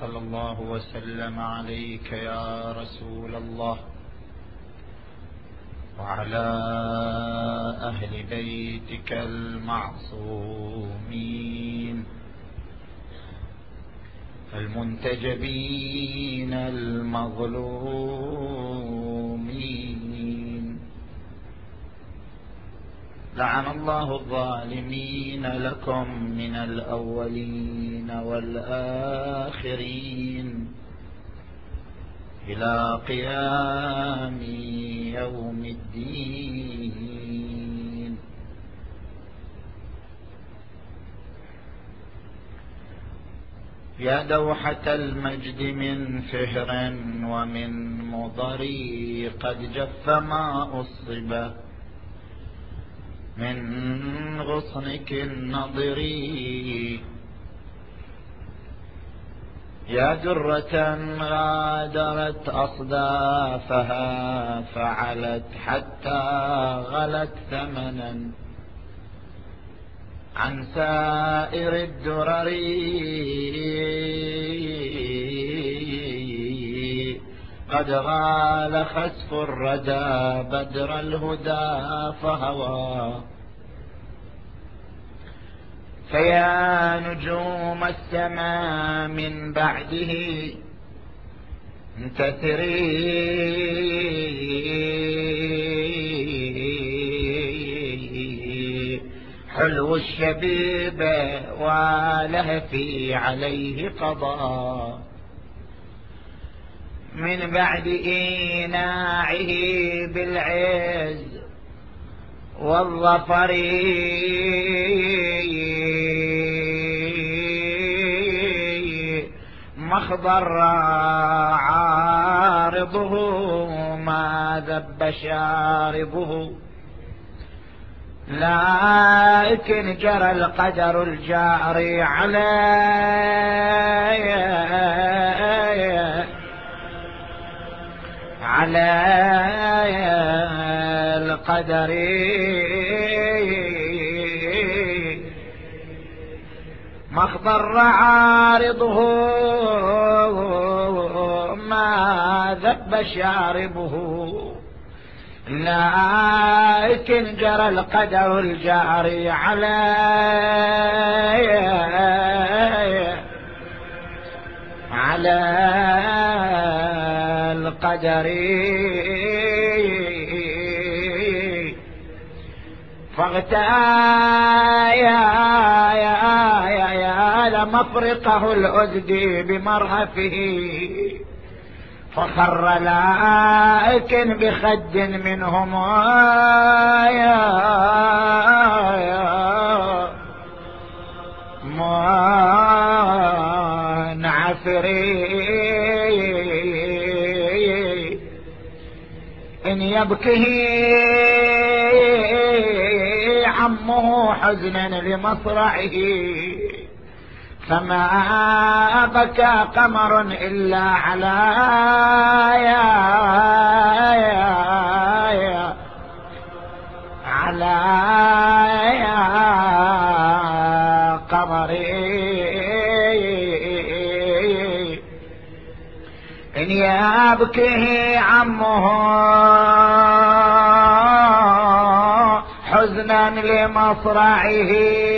صلى الله وسلم عليك يا رسول الله وعلى أهل بيتك المعصومين المنتجبين المظلومين. لعن الله الظالمين لكم من الأولين والآخرين إلى قيام يوم الدين. يا دوحة المجد من فهر ومن مضري قد جف ماء الصبا من غصنك النضري. يا درة غادرت أصدافها فعلت حتى غلت ثمنا عن سائر الدرر. قد غال خسف الردى بدر الهدى فهوى. فيا نجوم السماء من بعده انتثري حلو الشبيب ولهفي عليه قضاء من بعد إيناعه بالعز والظفر. مخضر عارضه ما ذب شاربه لكن جرى القدر الجاري على القدر. مخضر عارضه ما ذب شاربه لكن جرى القدر الجاري على القدر. فاغتايا لمفرقه الأزدي بمرهفه فخر لكن بخد منهم منعفري. إن يبكي عمه حزنا لمصرعه فما بكى قمر إلا على قمري. إن يبكي عمه حزنا لمصرعه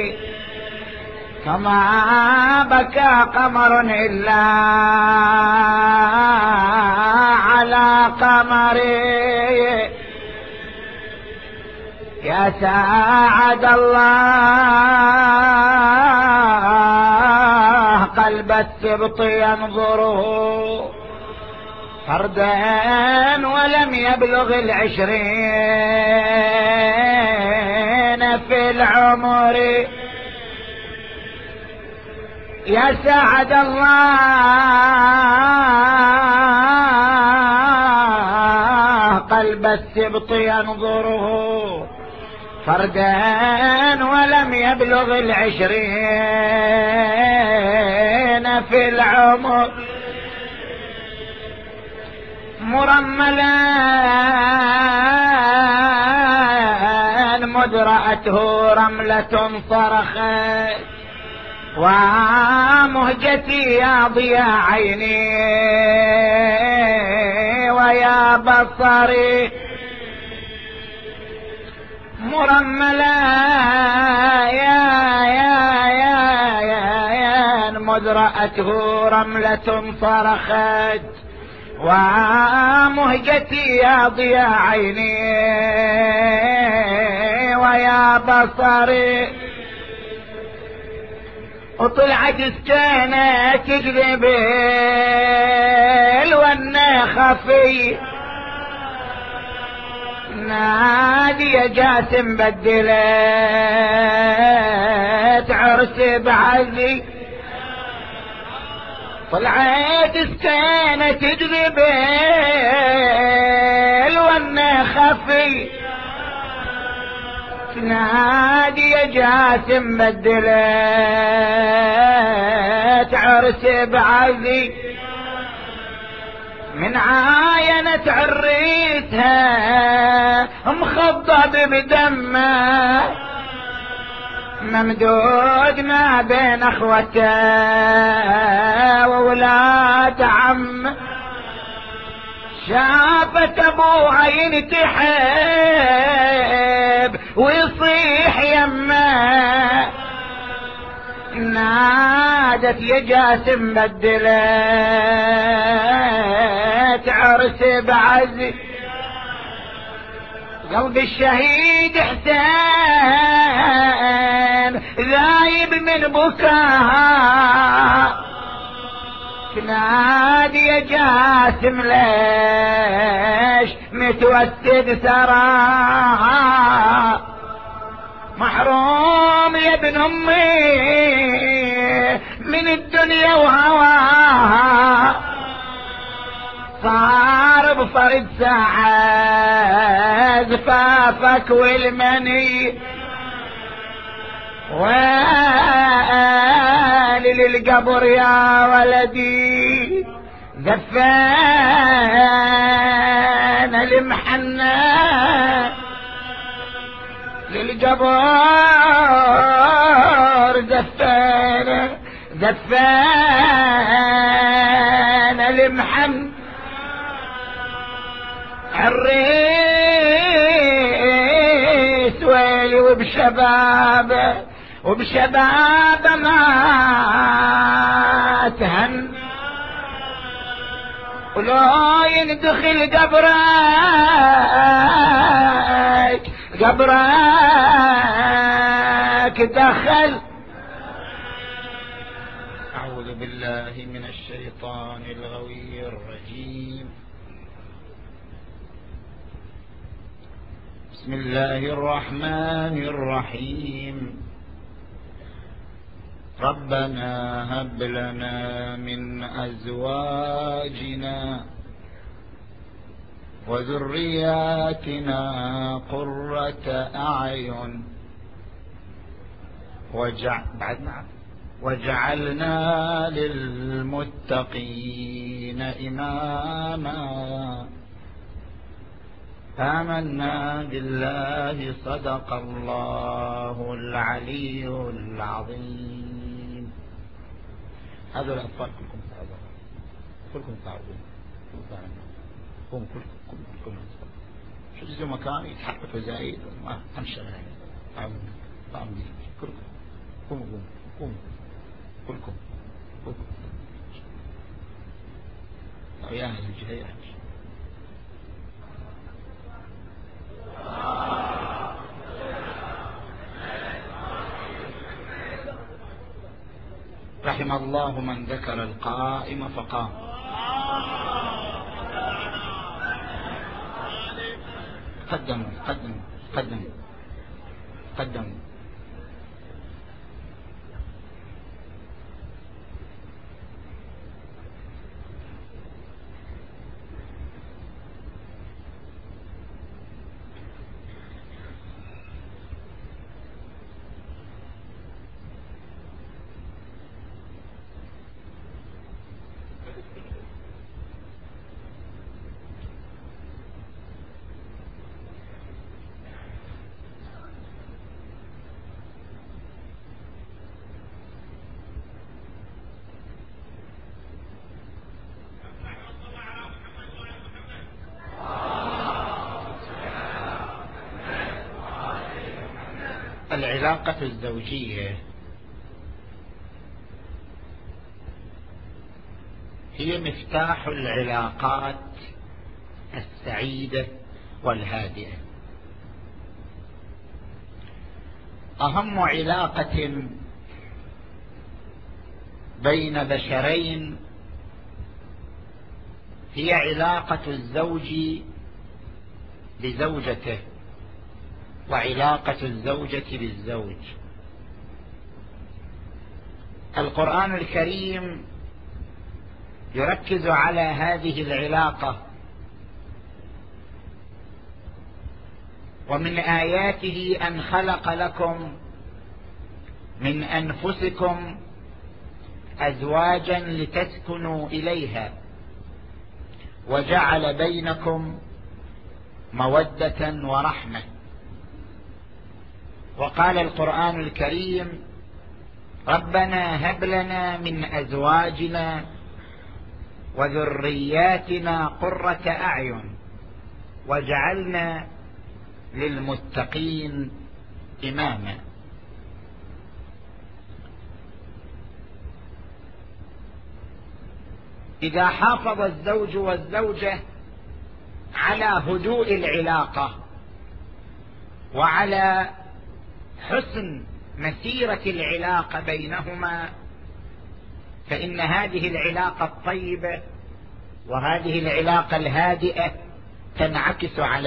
فما بكى قمر إلا على قمري. يا ساعد الله قلب السبط ينظره فردا ولم يبلغ 20 في العمر. يا سعد الله قلب السبط ينظره فردا ولم يبلغ 20 في العمر. مرملا مدرأته رملة صرخت ومهجتي يا ضياء عيني ويا بصري مرملا يا مذ رأته رملة صرخت ومهجتي يا ضياء عيني ويا بصري وطلعت سكينة تجذب الونة خفي نادي يا جاسم بدلت عرس بعزي طلعت سكينة تجذب الونة خفي نادي يا جاسم بدلت عرس بعزي من عاينة عريتها مخضب بدمه ممدود ما بين اخوته وولاد عم شافت ابوها ينتحب ويصيح يمه نادت يا جاسم بدلت عرس بعزي قلب الشهيد حسين ذايب من بكاها نادي يا جاسم ليش متوسد سراها محروم يا ابن امي من الدنيا وهواها صار بفرد ساعة زفافك والمني ويلي للقبر يا ولدي زفان المحنة للقبر زفان المحن الريس ويلي وبشبابه ما تهن ولو يندخل قبرك دخل. أعوذ بالله من الشيطان الغوي الرجيم. بسم الله الرحمن الرحيم. ربنا هب لنا من أزواجنا وذرياتنا قرة أعين وجعلنا للمتقين إماما. آمنا بالله صدق الله العلي العظيم. هذا الأطفال كلكم تعرضون قوموا كلكم شو تجوا مكان يتحركوا زايد ما أمشي تعالوا كلكم قوموا كلكم يا أهل الجهة رحم الله من ذكر القائم فقام. قدموا العلاقة الزوجية هي مفتاح العلاقات السعيدة والهادئة. أهم علاقة بين بشرين هي علاقة الزوج بزوجته وعلاقة الزوجة بالزوج. القرآن الكريم يركز على هذه العلاقة، ومن آياته أن خلق لكم من أنفسكم أزواجا لتسكنوا إليها وجعل بينكم مودة ورحمة. وقال القرآن الكريم: ربنا هب لنا من أزواجنا وذرياتنا قرة أعين واجعلنا للمتقين إماما. إذا حافظ الزوج والزوجة على هدوء العلاقة وعلى حسن مسيرة العلاقة بينهما، فإن هذه العلاقة الطيبة وهذه العلاقة الهادئة تنعكس على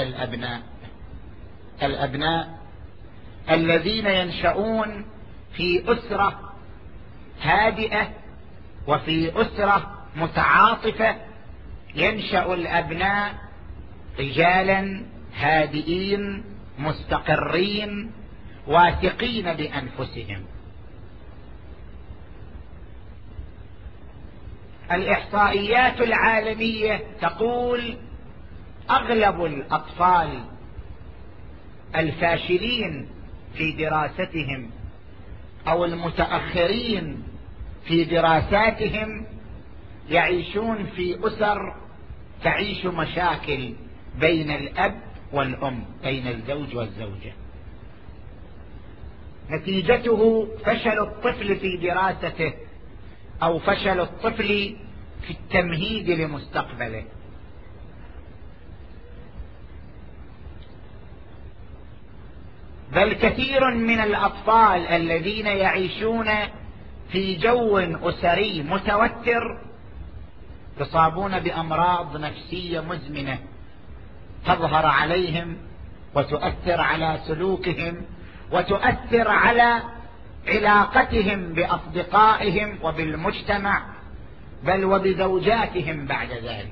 الأبناء الذين ينشؤون في أسرة هادئة وفي أسرة متعاطفة. ينشأ الأبناء رجالا هادئين مستقرين واثقين بأنفسهم. الإحصائيات العالمية تقول أغلب الأطفال الفاشلين في دراستهم أو المتأخرين في دراساتهم يعيشون في أسر تعيش مشاكل بين الأب والأم، بين الزوج والزوجة. نتيجته فشل الطفل في دراسته أو فشل الطفل في التمهيد لمستقبله. بل كثير من الأطفال الذين يعيشون في جو أسري متوتر يصابون بأمراض نفسية مزمنة تظهر عليهم وتؤثر على سلوكهم وتؤثر على علاقتهم بأصدقائهم وبالمجتمع، بل وبزوجاتهم بعد ذلك.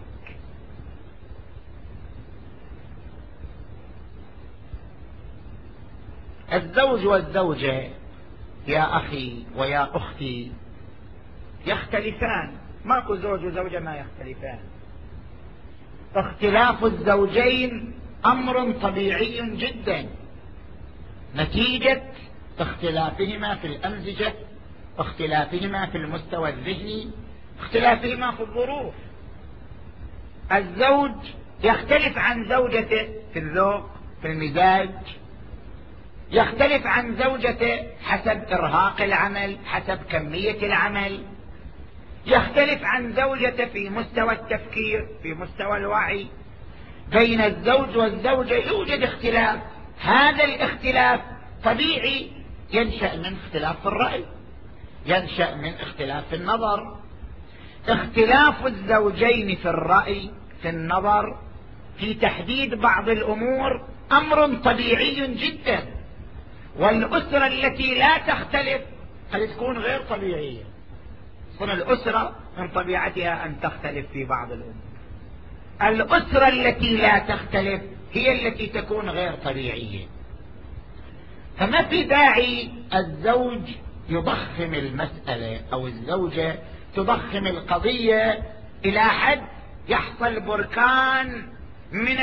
الزوج والزوجة يا أخي ويا أختي يختلفان، ماكو زوج وزوجة ما يختلفان. اختلاف الزوجين أمر طبيعي جدا نتيجة اختلافهما في الأمزجة، اختلافهما في المستوى الذهني، اختلافهما في الظروف. الزوج يختلف عن زوجته في الذوق، في المزاج، يختلف عن زوجته حسب إرهاق العمل، حسب كمية العمل، يختلف عن زوجته في مستوى التفكير، في مستوى الوعي. بين الزوج والزوجة يوجد اختلاف، هذا الاختلاف طبيعي ينشأ من اختلاف في الرأي، ينشأ من اختلاف في النظر. اختلاف الزوجين في الرأي، في النظر، في تحديد بعض الأمور أمر طبيعي جدا. والأسرة التي لا تختلف قد تكون غير طبيعية. صنع الأسرة من طبيعتها أن تختلف في بعض الأمور. الأسرة التي لا تختلف هي التي تكون غير طبيعية. فما في داعي الزوج يضخم المسألة أو الزوجة تضخم القضية إلى حد يحصل بركان من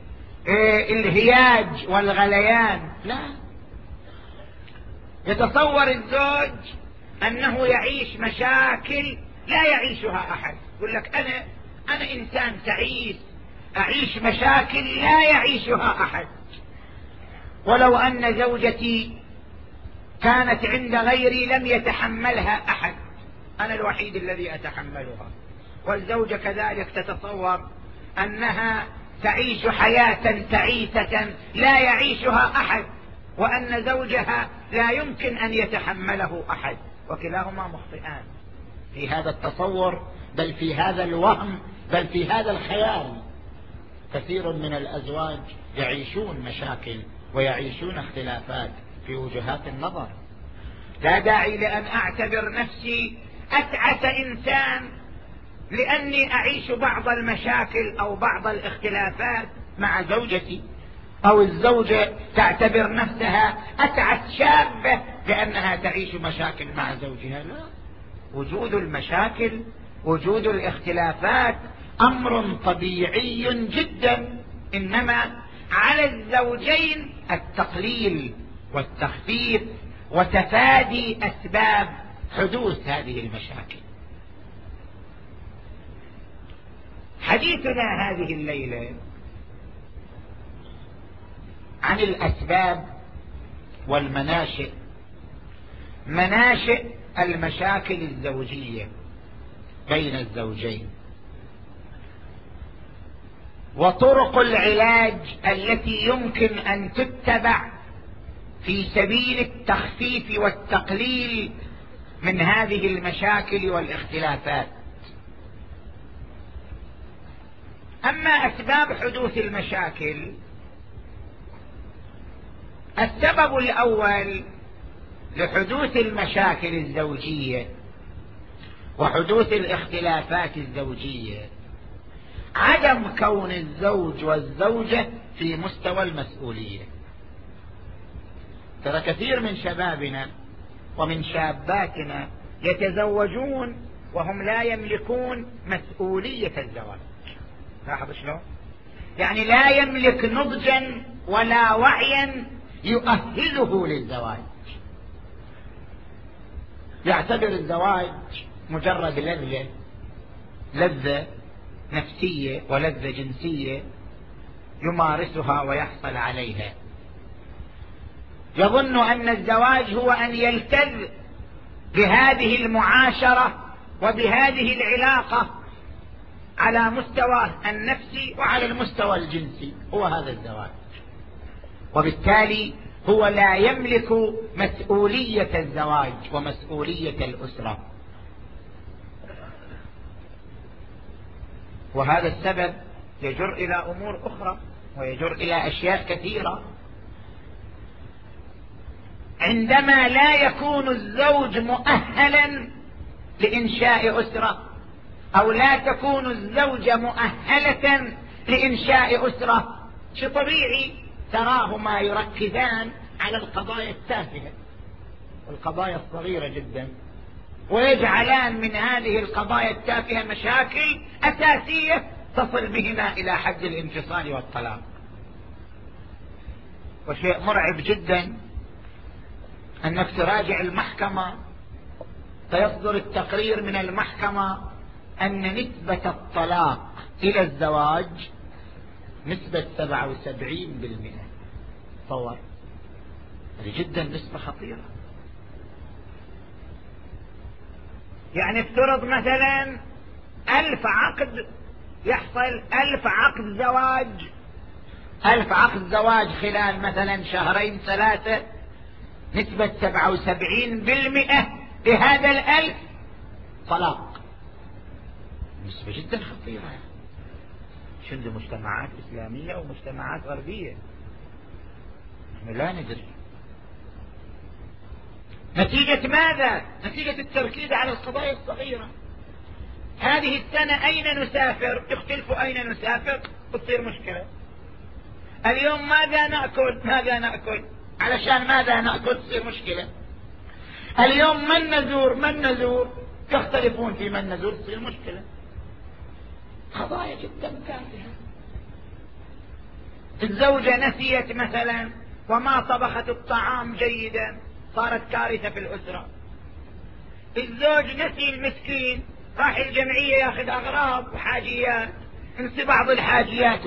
الهياج والغليان. لا، يتصور الزوج أنه يعيش مشاكل لا يعيشها أحد. يقول لك أنا إنسان تعيس، أعيش مشاكل لا يعيشها أحد. ولو أن زوجتي كانت عند غيري لم يتحملها أحد، أنا الوحيد الذي أتحملها. والزوجة كذلك تتصور أنها تعيش حياة تعيسة لا يعيشها أحد، وأن زوجها لا يمكن أن يتحمله أحد، وكلاهما مخطئان في هذا التصور، بل في هذا الوهم، بل في هذا الخيال. كثير من الأزواج يعيشون مشاكل ويعيشون اختلافات في وجهات النظر. لا داعي لأن أعتبر نفسي أتعس إنسان لأني أعيش بعض المشاكل أو بعض الاختلافات مع زوجتي، أو الزوجة تعتبر نفسها أتعس شابة لأنها تعيش مشاكل مع زوجها. لا، وجود المشاكل، وجود الاختلافات أمر طبيعي جدا، إنما على الزوجين التقليل والتخفيف وتفادي أسباب حدوث هذه المشاكل. حديثنا هذه الليلة عن الأسباب والمناشئ، مناشئ المشاكل الزوجية بين الزوجين، وطرق العلاج التي يمكن أن تتبع في سبيل التخفيف والتقليل من هذه المشاكل والاختلافات. أما أسباب حدوث المشاكل، السبب الأول لحدوث المشاكل الزوجية وحدوث الاختلافات الزوجية عدم كون الزوج والزوجة في مستوى المسؤولية. ترى كثير من شبابنا ومن شاباتنا يتزوجون وهم لا يملكون مسؤولية الزواج. لاحظ شلون؟ يعني لا يملك نضجا ولا وعيا يؤهله للزواج، يعتبر الزواج مجرد لذة نفسية ولذة جنسية يمارسها ويحصل عليها. يظن أن الزواج هو أن يلتذ بهذه المعاشرة وبهذه العلاقة على مستوى النفسي وعلى المستوى الجنسي، هو هذا الزواج، وبالتالي هو لا يملك مسؤولية الزواج ومسؤولية الأسرة. وهذا السبب يجر إلى أمور أخرى ويجر إلى أشياء كثيرة. عندما لا يكون الزوج مؤهلا لإنشاء أسرة، أو لا تكون الزوجة مؤهلة لإنشاء أسرة، شيء طبيعي تراهما يركزان على القضايا التافهة والقضايا الصغيرة جدا، ويجعلان من هذه القضايا التافهة مشاكل أساسية تصل بهما إلى حد الانفصال والطلاق. وشيء مرعب جدا أنك تراجع المحكمة فيصدر التقرير من المحكمة أن نسبة الطلاق إلى الزواج نسبة 77%. تصور، هذه جدا نسبة خطيرة. يعني افترض مثلا 1000 عقد، يحصل 1000 عقد زواج، 1000 عقد زواج خلال مثلا شهرين 3، نسبة 77% بهذا 1000 طلاق، نسبة جدا خطيرة. شنو مجتمعات إسلامية ومجتمعات غربية، نحن لا ندري. نتيجة ماذا؟ نتيجة التركيز على القضايا الصغيرة. هذه السنة أين نسافر؟ يختلفوا أين نسافر، تصير مشكلة. اليوم ماذا نأكل؟ ماذا نأكل؟ علشان ماذا نأكل تصير مشكلة. اليوم من نزور؟ من نزور؟ يختلفون في من نزور، تصير مشكلة. قضايا جدا تافهة. الزوجة نسيت مثلا وما طبخت الطعام جيدا، صارت كارثة في الأسرة. الزوج نسي المسكين، راح الجمعية ياخذ أغراض وحاجيات، نسي بعض الحاجيات،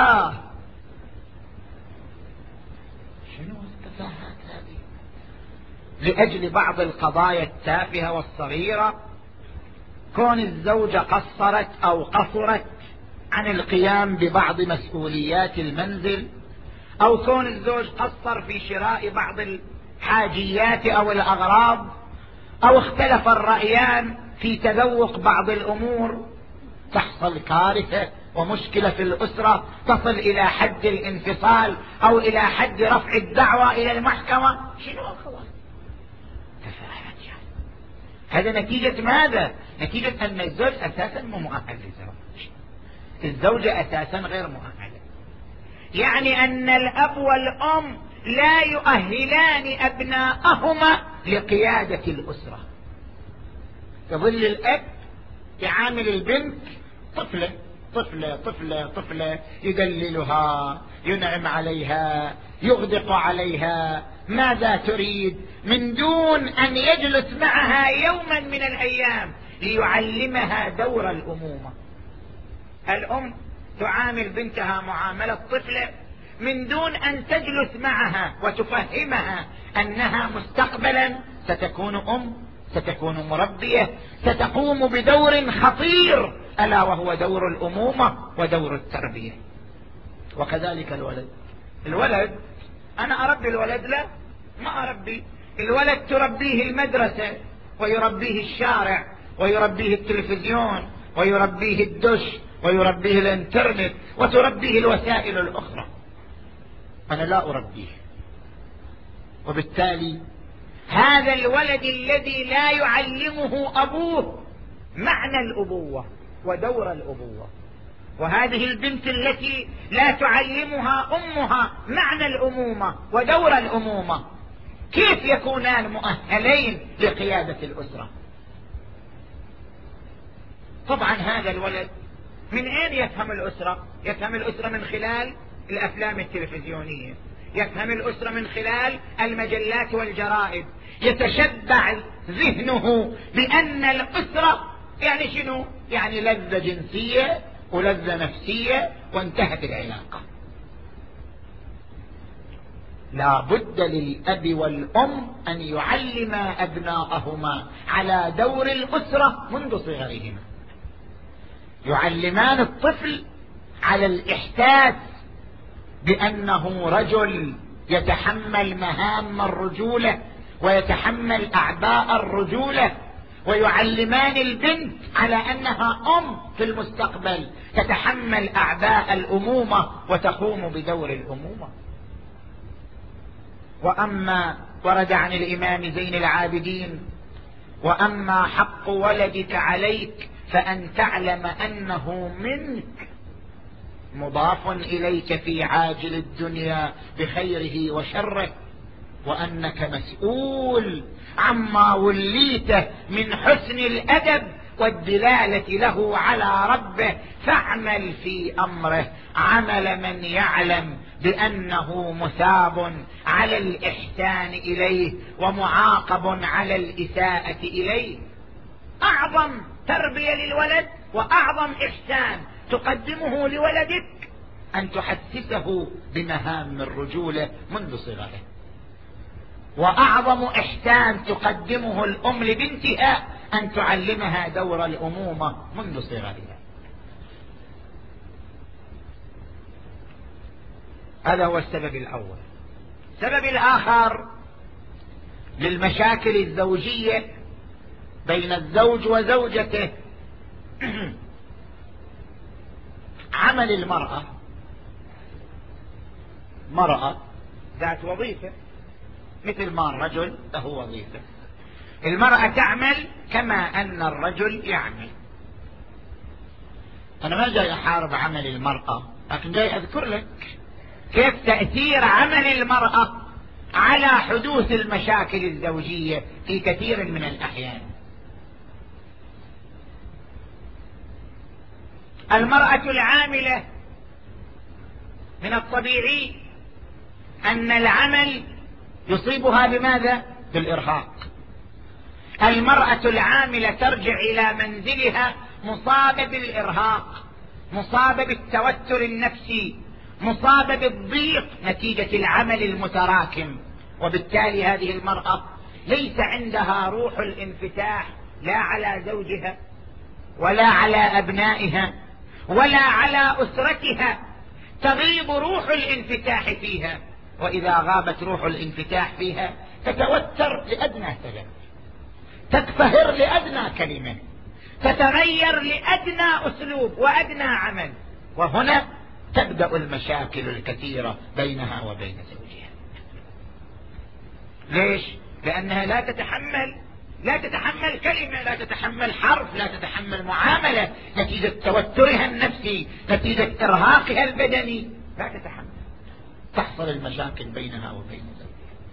ويلاه. شنو التفاهات هذه؟ لأجل بعض القضايا التافهة والصغيرة، كون الزوجة قصرت أو قصرت عن القيام ببعض مسؤوليات المنزل، أو كون الزوج قصر في شراء بعض الحاجيات أو الأغراض، أو اختلف الرأيان في تذوق بعض الأمور، تحصل كارثة ومشكلة في الأسرة تصل إلى حد الانفصال أو إلى حد رفع الدعوة إلى المحكمة. شنو الخلاص؟ تفاهمت يعني. هذا نتيجة ماذا؟ نتيجة أن الزوج أساسا مو مؤهل للزواج، الزوجة أساسا غير مؤهلة. يعني أن الأب والأم لا يؤهلان أبناءهما لقيادة الأسرة. يظل الأب يعامل البنت طفلة طفلة طفلة طفلة، يدللها، ينعم عليها، يغدق عليها، ماذا تريد، من دون أن يجلس معها يوما من الأيام ليعلمها دور الأمومة. الأم تعامل بنتها معاملة طفلة من دون أن تجلس معها وتفهمها أنها مستقبلا ستكون أم، ستكون مربية، ستقوم بدور خطير ألا وهو دور الأمومة ودور التربية. وكذلك الولد أنا أربي الولد؟ لا، ما أربي الولد. تربيه المدرسة، ويربيه الشارع، ويربيه التلفزيون، ويربيه الدش، ويربيه الانترنت، وتربيه الوسائل الأخرى. أنا لا أربيه. وبالتالي هذا الولد الذي لا يعلمه أبوه معنى الأبوة ودور الأبوة، وهذه البنت التي لا تعلمها أمها معنى الأمومة ودور الأمومة، كيف يكونان مؤهلين لقيادة الأسرة؟ طبعا هذا الولد من أين يفهم الأسرة؟ يفهم الأسرة من خلال الأفلام التلفزيونية، يفهم الأسرة من خلال المجلات والجرائد، يتشبع ذهنه بأن الأسرة يعني شنو؟ يعني لذة جنسية ولذة نفسية وانتهت العلاقة. لا بد للأب والأم أن يعلما أبناءهما على دور الأسرة منذ صغرهما، يعلمان الطفل على الإحساس بأنه رجل يتحمل مهام الرجولة ويتحمل أعباء الرجولة، ويعلمان البنت على أنها أم في المستقبل تتحمل أعباء الأمومة وتقوم بدور الأمومة. وأما ورد عن الإمام زين العابدين: وأما حق ولدك عليك فأن تعلم أنه منك، مضاف إليك في عاجل الدنيا بخيره وشره، وأنك مسؤول عما وليته من حسن الأدب والدلالة له على ربه، فاعمل في أمره عمل من يعلم بأنه مثاب على الإحسان إليه ومعاقب على الإساءة إليه. أعظم تربية للولد وأعظم إحسان تقدمه لولدك أن تحسسه بمهام الرجولة منذ صغره، وأعظم إحسان تقدمه الأم لبنتها أن تعلمها دور الأمومة منذ صغرها. هذا هو السبب الأول. السبب الآخر للمشاكل الزوجية بين الزوج وزوجته عمل المرأة. مرأة ذات وظيفة مثل ما الرجل له وظيفة. المرأة تعمل كما أن الرجل يعمل. أنا ما جاي أحارب عمل المرأة، لكن جاي أذكر لك كيف تأثير عمل المرأة على حدوث المشاكل الزوجية في كثير من الأحيان. المرأة العاملة من الطبيعي أن العمل يصيبها بماذا؟ بالإرهاق. المرأة العاملة ترجع إلى منزلها مصابة بالإرهاق، مصابة بالتوتر النفسي، مصابة بالضيق نتيجة العمل المتراكم. وبالتالي هذه المرأة ليس عندها روح الانفتاح لا على زوجها ولا على أبنائها ولا على أسرتها، تغيب روح الانفتاح فيها، وإذا غابت روح الانفتاح فيها تتوتر لأدنى سبب، تكفهر لأدنى كلمة، تتغير لأدنى أسلوب وأدنى عمل، وهنا تبدأ المشاكل الكثيرة بينها وبين زوجها. ليش؟ لأنها لا تتحمل كلمة، لا تتحمل حرف، لا تتحمل معاملة، نتيجة توترها النفسي، نتيجة إرهاقها البدني، لا تتحمل، تحصل المشاكل بينها وبين زوجها.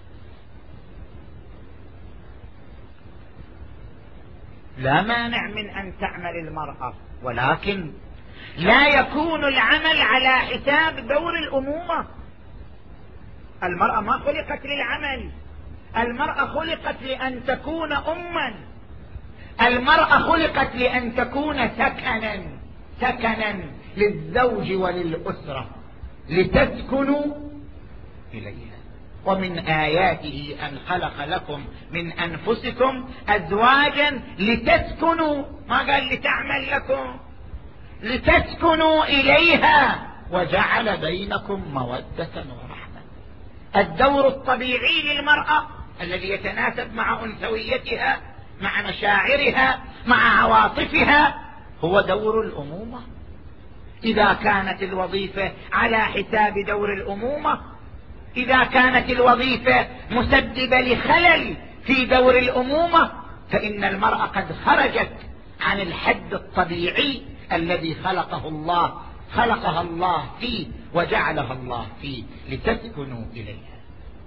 لا مانع من أن تعمل المرأة، ولكن لا يكون العمل على حساب دور الأمومة. المرأة ما خلقت للعمل، المرأة خلقت لأن تكون أما، المرأة خلقت لأن تكون سكنا للزوج وللأسرة لتسكنوا إليها. ومن آياته أن خلق لكم من أنفسكم أزواجا لتسكنوا، ما قال لتعمل لكم، لتسكنوا إليها وجعل بينكم مودة ورحمة. الدور الطبيعي للمرأة الذي يتناسب مع أنثويتها، مع مشاعرها، مع عواطفها، هو دور الأمومة. إذا كانت الوظيفة على حساب دور الأمومة، إذا كانت الوظيفة مسببة لخلل في دور الأمومة، فإن المرأة قد خرجت عن الحد الطبيعي الذي خلقها الله فيه وجعلها الله فيه لتسكنوا إليها.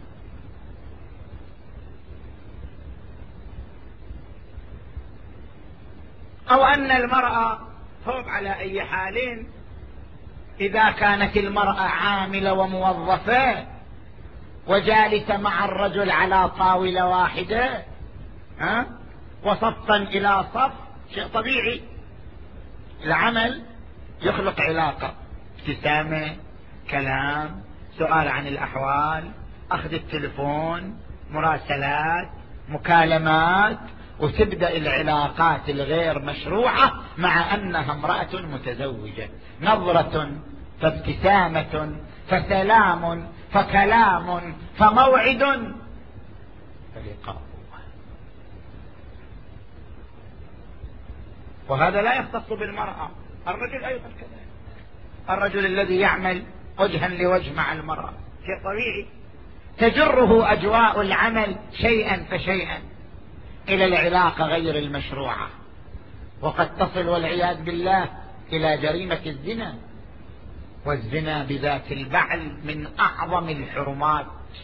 أو أن المرأة فوق على أي حال، إذا كانت المرأة عاملة وموظفة وجالسة مع الرجل على طاولة واحدة وصفا إلى صف، شيء طبيعي، العمل يخلق علاقة، ابتسامة، كلام، سؤال عن الأحوال، أخذ التلفون، مراسلات، مكالمات، وتبدأ العلاقات الغير مشروعة مع أنها امرأة متزوجة، نظرة فابتسامة فسلام فكلام فموعد فلقاء. وهذا لا يختص بالمرأة، الرجل أيضا كذلك، الرجل الذي يعمل وجها لوجه مع المرأة شيء طبيعي، تجره أجواء العمل شيئا فشيئا إلى العلاقة غير المشروعة، وقد تصل والعياذ بالله إلى جريمة الزنا. والزنا بذات البعل من أعظم الحرمات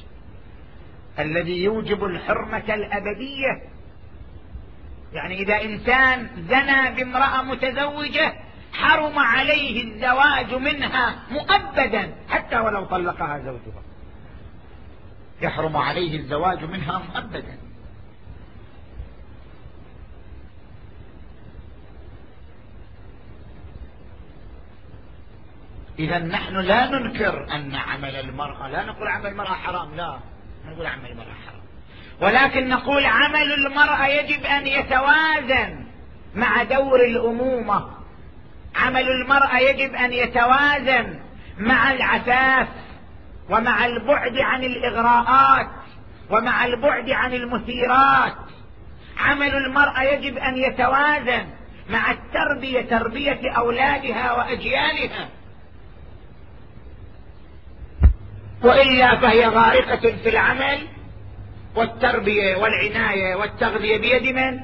الذي يوجب الحرمة الأبدية. يعني إذا إنسان زنى بامرأة متزوجة حرم عليه الزواج منها مؤبدا، حتى ولو طلقها زوجها يحرم عليه الزواج منها مؤبدا. إذا نحن لا ننكر أن عمل المرأة، لا نقول عمل المرأة حرام، لا نقول عمل المرأة حرام، ولكن نقول عمل المرأة يجب أن يتوازن مع دور الأمومة، عمل المرأة يجب أن يتوازن مع العفاف ومع البعد عن الإغراءات ومع البعد عن المثيرات. عمل المرأة يجب أن يتوازن مع التربية، تربية أولادها وأجيالها، وإلا فهي غارقة في العمل، والتربية والعناية والتغذية بيد من؟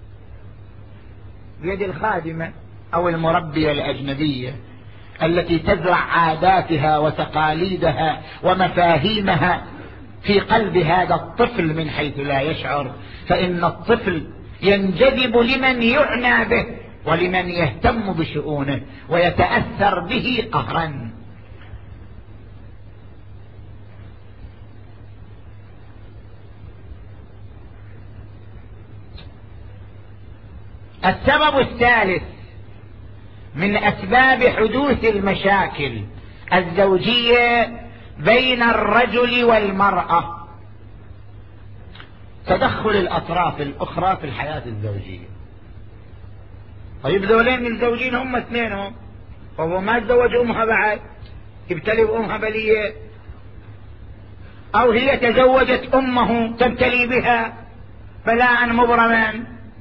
بيد الخادمة أو المربية الأجنبية التي تزرع عاداتها وتقاليدها ومفاهيمها في قلب هذا الطفل من حيث لا يشعر. فإن الطفل ينجذب لمن يعنى به ولمن يهتم بشؤونه ويتأثر به قهرا. السبب الثالث من أسباب حدوث المشاكل الزوجية بين الرجل والمرأة تدخل الأطراف الأخرى في الحياة الزوجية. طيب ذولين الزوجين هم اثنينهم، وهو ما تزوج أمها بعد، يبتلي بأمها بلية، أو هي تزوجت أمه تبتلي بها بلاء مبرما.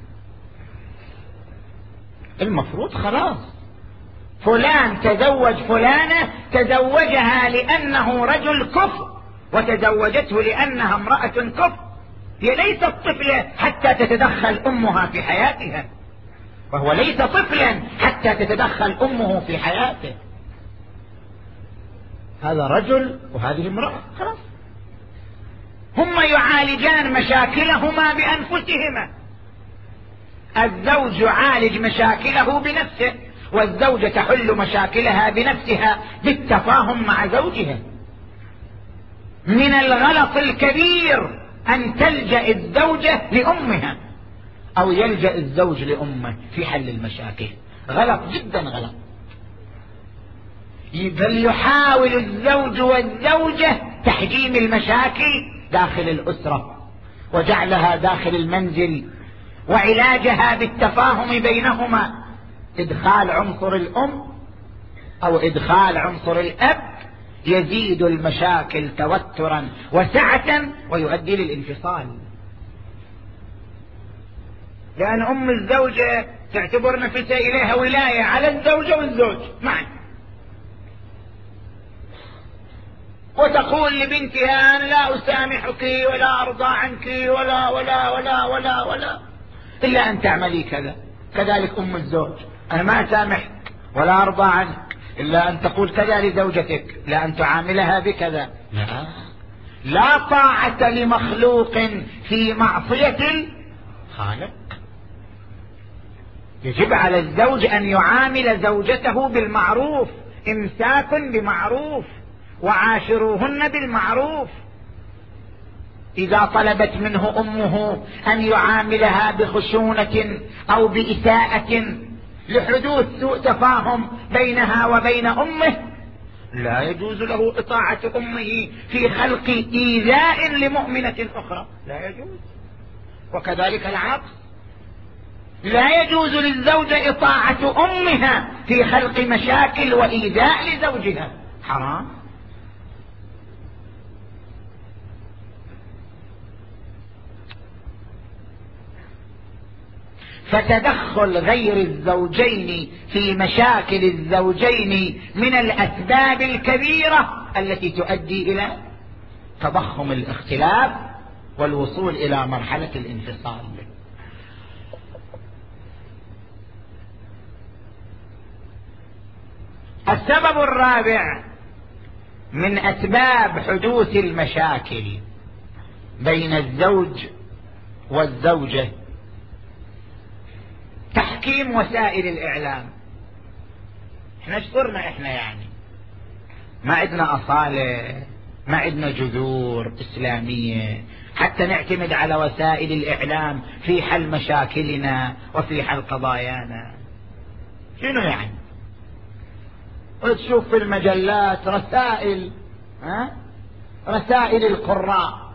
المفروض خلاص فلان تزوج فلانة، تزوجها لأنه رجل كفر وتزوجته لأنها امرأة كفر، هي ليست طفلة حتى تتدخل أمها في حياتها، وهو ليس طفلا حتى تتدخل أمه في حياته. هذا رجل وهذه امرأة، خلاص هم يعالجان مشاكلهما بأنفسهما. الزوج يعالج مشاكله بنفسه، والزوجة تحل مشاكلها بنفسها بالتفاهم مع زوجها. من الغلط الكبير أن تلجأ الزوجة لأمها أو يلجأ الزوج لأمه في حل المشاكل، غلط جدا غلط. بل يحاول الزوج والزوجة تحجيم المشاكل داخل الأسرة وجعلها داخل المنزل وعلاجها بالتفاهم بينهما. إدخال عنصر الأم أو إدخال عنصر الأب يزيد المشاكل توترا وسعة ويؤدي للانفصال، لأن أم الزوجة تعتبر نفسها إليها ولاية على الزوجة والزوج معا، وتقول لبنتها أنا لا أسامحك ولا أرضى عنك ولا ولا ولا ولا ولا إلا أن تعملي كذا. كذلك أم الزوج، أنا ما أسامحك ولا أرضى عنك إلا أن تقول كذا لزوجتك، لا أن تعاملها بكذا. لا طاعة لمخلوق في معصية الخالق. يجب على الزوج أن يعامل زوجته بالمعروف، إمساك بمعروف، وعاشروهن بالمعروف. إذا طلبت منه أمه أن يعاملها بخشونة أو بإساءة لحدوث سوء تفاهم بينها وبين أمه، لا يجوز له إطاعة أمه في خلق إيذاء لمؤمنة أخرى، لا يجوز. وكذلك العكس، لا يجوز للزوجة إطاعة أمها في خلق مشاكل وإيذاء لزوجها، حرام. فتدخل غير الزوجين في مشاكل الزوجين من الأسباب الكبيرة التي تؤدي إلى تضخم الاختلاف والوصول إلى مرحلة الانفصال. السبب الرابع من أسباب حدوث المشاكل بين الزوج والزوجة تحكيم وسائل الإعلام. احنا صرنا احنا يعني ما عندنا أصالة، ما عندنا جذور إسلامية حتى نعتمد على وسائل الإعلام في حل مشاكلنا وفي حل قضايانا. شنو يعني؟ وتشوف في المجلات رسائل، رسائل القراء.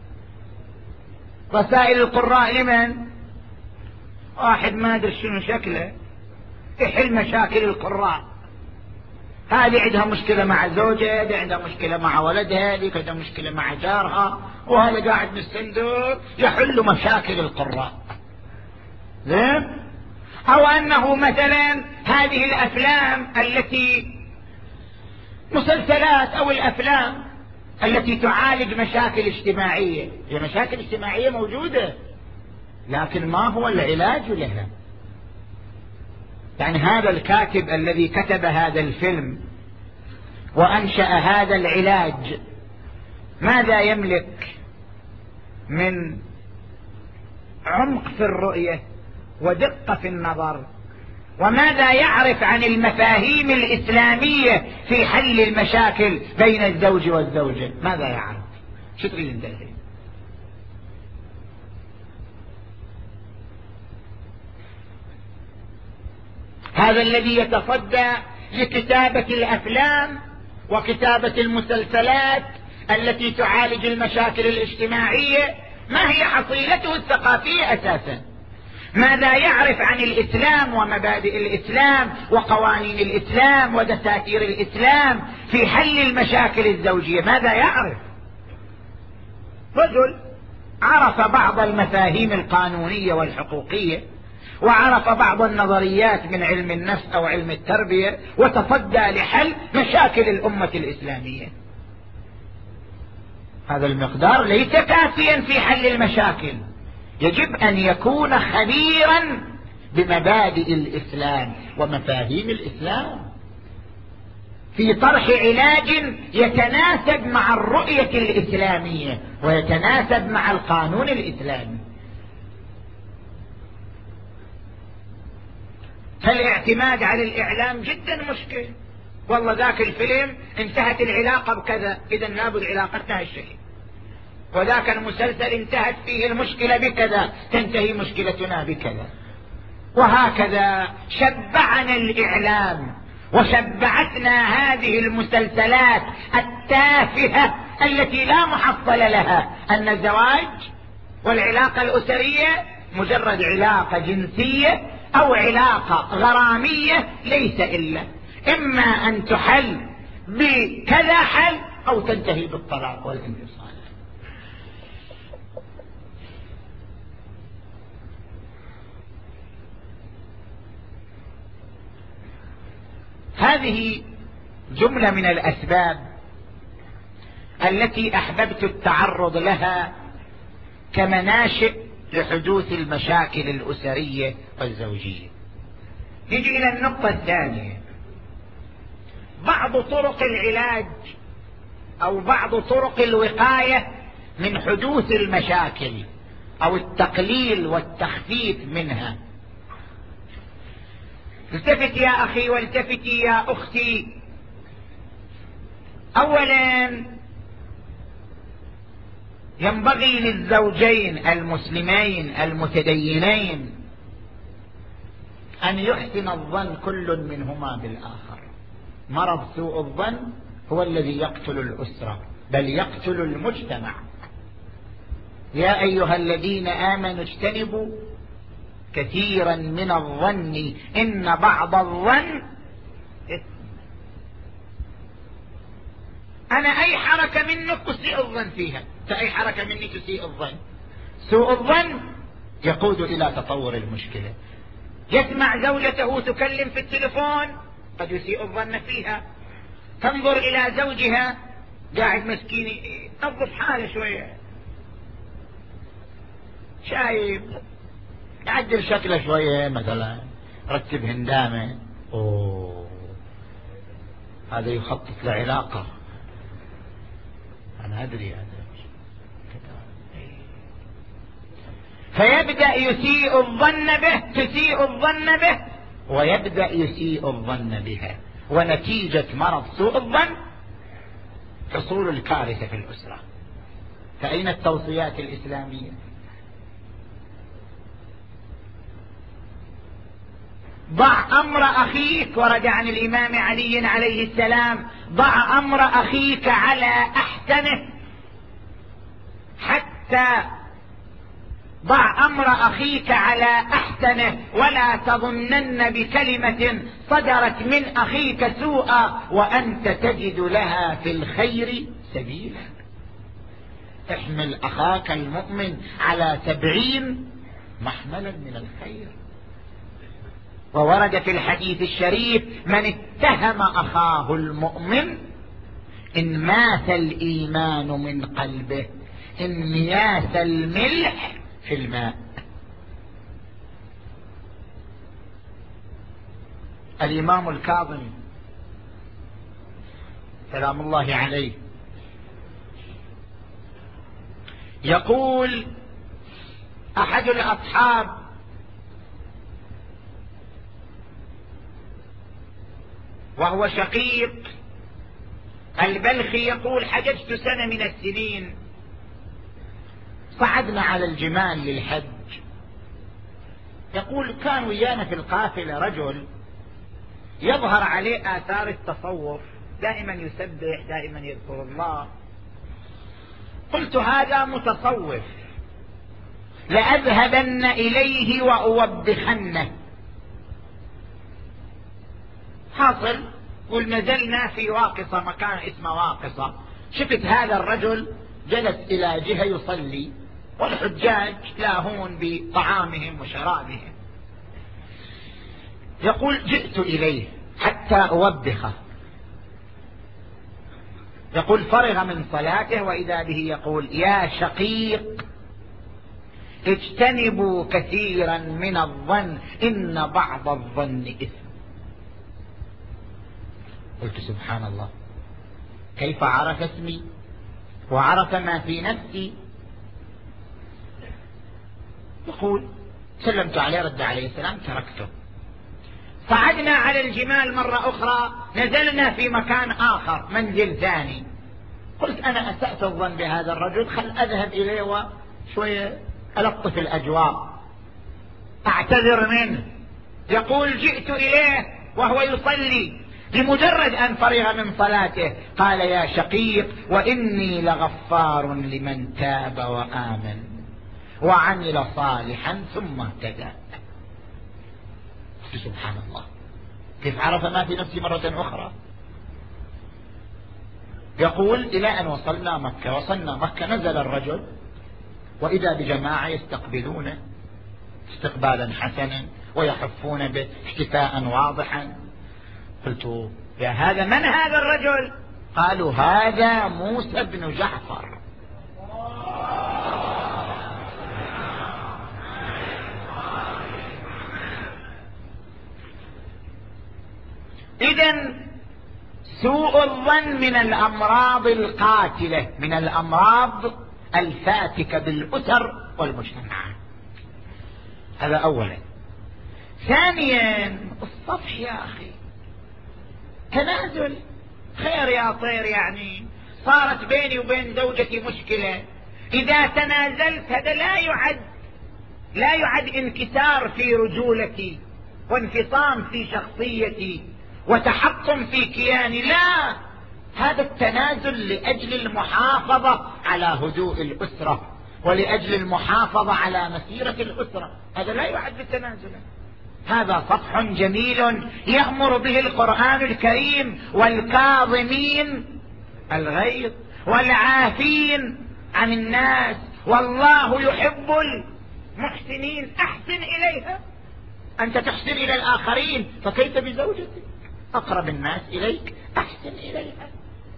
رسائل القراء لمن؟ واحد ما أدري شنو شكله يحل مشاكل القراء. هذه عندها مشكلة مع زوجها، هذه عندها مشكلة مع ولدها، هذه عندها مشكلة مع جارها، وهذا قاعد بالصندوق يحل مشاكل القراء. زين؟ أو أنه مثلا هذه الأفلام التي مسلسلات أو الأفلام التي تعالج مشاكل اجتماعية، هي مشاكل اجتماعية موجودة لكن ما هو العلاج لها؟ يعني هذا الكاتب الذي كتب هذا الفيلم وأنشأ هذا العلاج ماذا يملك من عمق في الرؤية ودقة في النظر، وماذا يعرف عن المفاهيم الإسلامية في حل المشاكل بين الزوج والزوجة؟ ماذا يعرف؟ شو تريد انت؟ هذا الذي يتصدى لكتابة الأفلام وكتابة المسلسلات التي تعالج المشاكل الاجتماعية ما هي حصيلته الثقافية أساسا؟ ماذا يعرف عن الإسلام ومبادئ الإسلام وقوانين الإسلام ودساتير الإسلام في حل المشاكل الزوجية؟ ماذا يعرف؟ رجل عرف بعض المفاهيم القانونية والحقوقية، وعرف بعض النظريات من علم النفس أو علم التربية، وتصدى لحل مشاكل الأمة الإسلامية. هذا المقدار ليس كافيا في حل المشاكل، يجب أن يكون خبيرا بمبادئ الإسلام ومفاهيم الإسلام في طرح علاج يتناسب مع الرؤية الإسلامية ويتناسب مع القانون الإسلامي. فالاعتماد على الإعلام جدا مشكل. والله ذاك الفيلم انتهت العلاقة بكذا، إذا لابد علاقتنا هالشيء. وذاك المسلسل انتهت فيه المشكلة بكذا، تنتهي مشكلتنا بكذا. وهكذا شبعنا الإعلام وشبعتنا هذه المسلسلات التافهة التي لا محصل لها أن الزواج والعلاقة الأسرية مجرد علاقة جنسية أو علاقة غرامية، ليس إلا إما أن تحل بكذا حل أو تنتهي بالطلاق والانفصال. هذه جملة من الأسباب التي أحببت التعرض لها كمناشئ لحدوث المشاكل الأسرية والزوجية. نجي إلى النقطة الثانية، بعض طرق العلاج أو بعض طرق الوقاية من حدوث المشاكل أو التقليل والتخفيف منها. التفت يا أخي والتفتي يا أختي. أولا ينبغي للزوجين المسلمين المتدينين أن يحسن الظن كل منهما بالآخر. مرض سوء الظن هو الذي يقتل الأسرة بل يقتل المجتمع. يا أيها الذين آمنوا اجتنبوا كثيرا من الظن إن بعض الظن إثم. أنا أي حركة منك أسيء الظن فيها، فأي حركة مني تسيء الظن. سوء الظن يقود إلى تطور المشكلة. يسمع زوجته تكلم في التلفون قد يسيء الظن فيها، تنظر إلى زوجها قاعد مسكين نظف حاله شوية، شايف يعدل شكله شوية مثلا، رتب هندامه، هذا يخطط لعلاقة. أنا أدري هذا. فيبدأ يسيء الظن به، تسيء الظن به، ويبدأ يسيء الظن بها، ونتيجة مرض سوء الظن حصول الكارثة في الأسرة. فأين التوصيات الإسلامية؟ ضع أمر أخيك، ورد عن الإمام علي عليه السلام: ضع أمر أخيك على أحسنه ضع أمر أخيك على أحسنه ولا تظنن بكلمة صدرت من أخيك سوءا وأنت تجد لها في الخير سبيلا. احمل أخاك المؤمن على 70 محملا من الخير. وورد في الحديث الشريف: من اتهم أخاه المؤمن إن مات الإيمان من قلبه إن مياس الملح في الماء. الإمام الكاظم سلام الله عليه يقول: أحد الأصحاب وهو شقيق البلخي يقول: حججت سنة من السنين، صعدنا على الجمال للحج. يقول: كان ويانا في القافلة رجل يظهر عليه آثار التصوف، دائما يسبح، دائما يذكر الله. قلت: هذا متصوف، لأذهبن إليه وأوبخنه. حاصل قل نزلنا في واقصة، مكان اسمه واقصة، شفت هذا الرجل جلس إلى جهة يصلي والحجاج لاهون بطعامهم وشرابهم. يقول جئت إليه حتى أوبخه. يقول فرغ من صلاته وإذا به يقول يا شقيق اجتنبوا كثيرا من الظن إن بعض الظن إثم. قلت سبحان الله، كيف عرف اسمي وعرف ما في نفسي؟ يقول سلمت عليه رد عليه السلام تركته. صعدنا على الجمال مرة أخرى، نزلنا في مكان آخر منزل ثاني. قلت أنا أسأت الظن بهذا الرجل، خل أذهب إليه وشوية ألطف الأجواء أعتذر منه. يقول جئت إليه وهو يصلي، بمجرد أن فرغ من صلاته قال يا شقيق وإني لغفار لمن تاب وآمن وعمل صالحا ثم اهتدى. سبحان الله، كيف عرف ما في نفسي مرة أخرى؟ يقول إلى أن وصلنا مكة، نزل الرجل وإذا بجماعة يستقبلونه استقبالا حسنا ويحفون به احتفاء واضحا. قلت يا هذا من هذا الرجل؟ قالوا هذا موسى بن جعفر. إذن سوء الظن من الأمراض القاتلة، من الأمراض الفاتكة بالأسر والمجتمعات. هذا أولا. ثانيا الصفح يا أخي، تنازل خير يا طير، يعني صارت بيني وبين زوجتي مشكلة، إذا تنازلت هذا لا يعد انكسار في رجولتي وانفصام في شخصيتي وتحطم في كياني، لا، هذا التنازل لأجل المحافظة على هدوء الأسرة ولأجل المحافظة على مسيرة الأسرة، هذا لا يعد بالتنازل. هذا صفح جميل يأمر به القرآن الكريم، والكاظمين الغيظ والعافين عن الناس والله يحب المحسنين. أحسن إليها، أنت تحسن إلى الآخرين، فكيف بزوجتك أقرب الناس إليك أحسن إليها.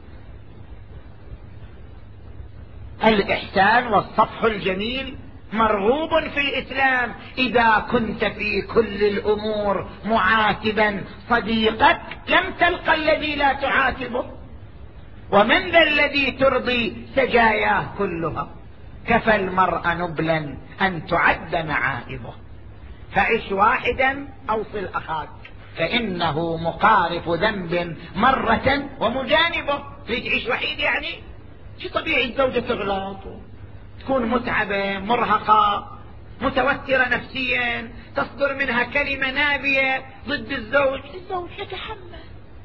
الإحسان والصفح الجميل مرغوب في الإسلام إذا كنت في كل الأمور معاتبا صديقك لم تلق الذي لا تعاتبه، ومن ذا الذي ترضي سجاياه كلها. كفى المرء نبلا أن تعد معائبه، فعش واحدا أوصل أخاك فإنه مقارف ذنب مرة ومجانبه. تعيش وحيد يعني شو طبيعي الزوجة تغلط، تكون متعبة مرهقة متوترة نفسيا، تصدر منها كلمة نابية ضد الزوج يتحمل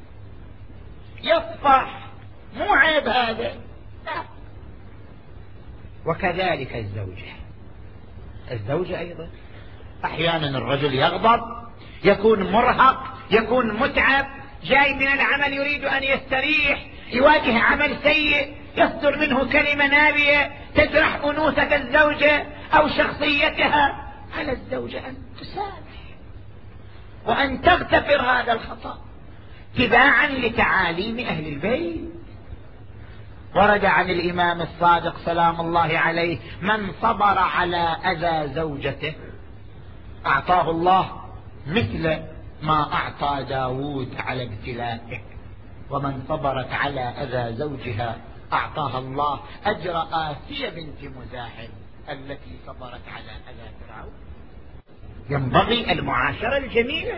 يصفح، مو عيب هذا. لا. وكذلك الزوجة أيضا أحيانا الرجل يغضب، يكون مرهق، يكون متعب، جاي من العمل يريد أن يستريح، يواجه عمل سيء، يصدر منه كلمة نابية تجرح أنوثة الزوجة أو شخصيتها. على الزوجة أن تسامح وأن تغتفر هذا الخطأ تباعا لتعاليم أهل البيت. ورد عن الإمام الصادق سلام الله عليه من صبر على أذى زوجته أعطاه الله مثل ما أعطى داود على ابتلائه، ومن صبرت على أذى زوجها أعطاها الله أجر آسية بنت مزاحم التي صبرت على أذى فرعون. ينبغي المعاشرة الجميلة.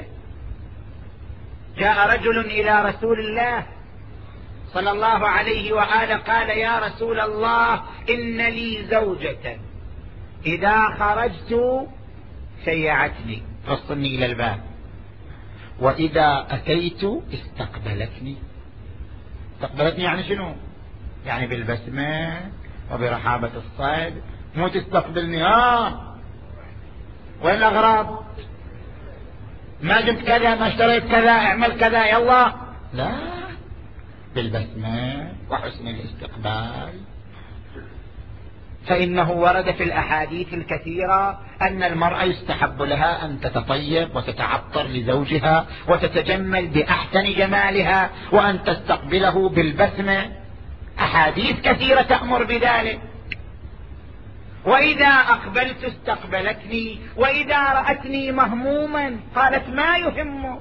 جاء رجل إلى رسول الله صلى الله عليه وآله قال يا رسول الله إن لي زوجة إذا خرجت شيعتني توصلني إلى الباب، وإذا أتيت استقبلتني يعني شنو؟ يعني بالبسمة وبرحابة الصدر، مو تستقبلني وين الأغراض؟ ما جبت كذا، ما اشتريت كذا، اعمل كذا، يلا. لا، بالبسمة وحسن الاستقبال. فإنه ورد في الأحاديث الكثيرة أن المرأة يستحب لها أن تتطيب وتتعطر لزوجها وتتجمل بأحسن جمالها وأن تستقبله بالبسمة. أحاديث كثيرة تأمر بذلك. وإذا أقبلت استقبلتني، وإذا رأتني مهموما قالت ما يهمك،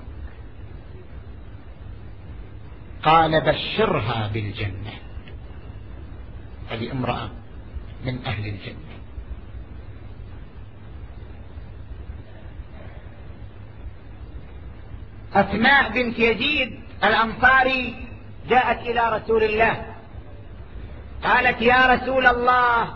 قال بشرها بالجنة. هذه امرأة من أهل الجنة. أسماء بنت يزيد الأنصاري جاءت إلى رسول الله قالت يا رسول الله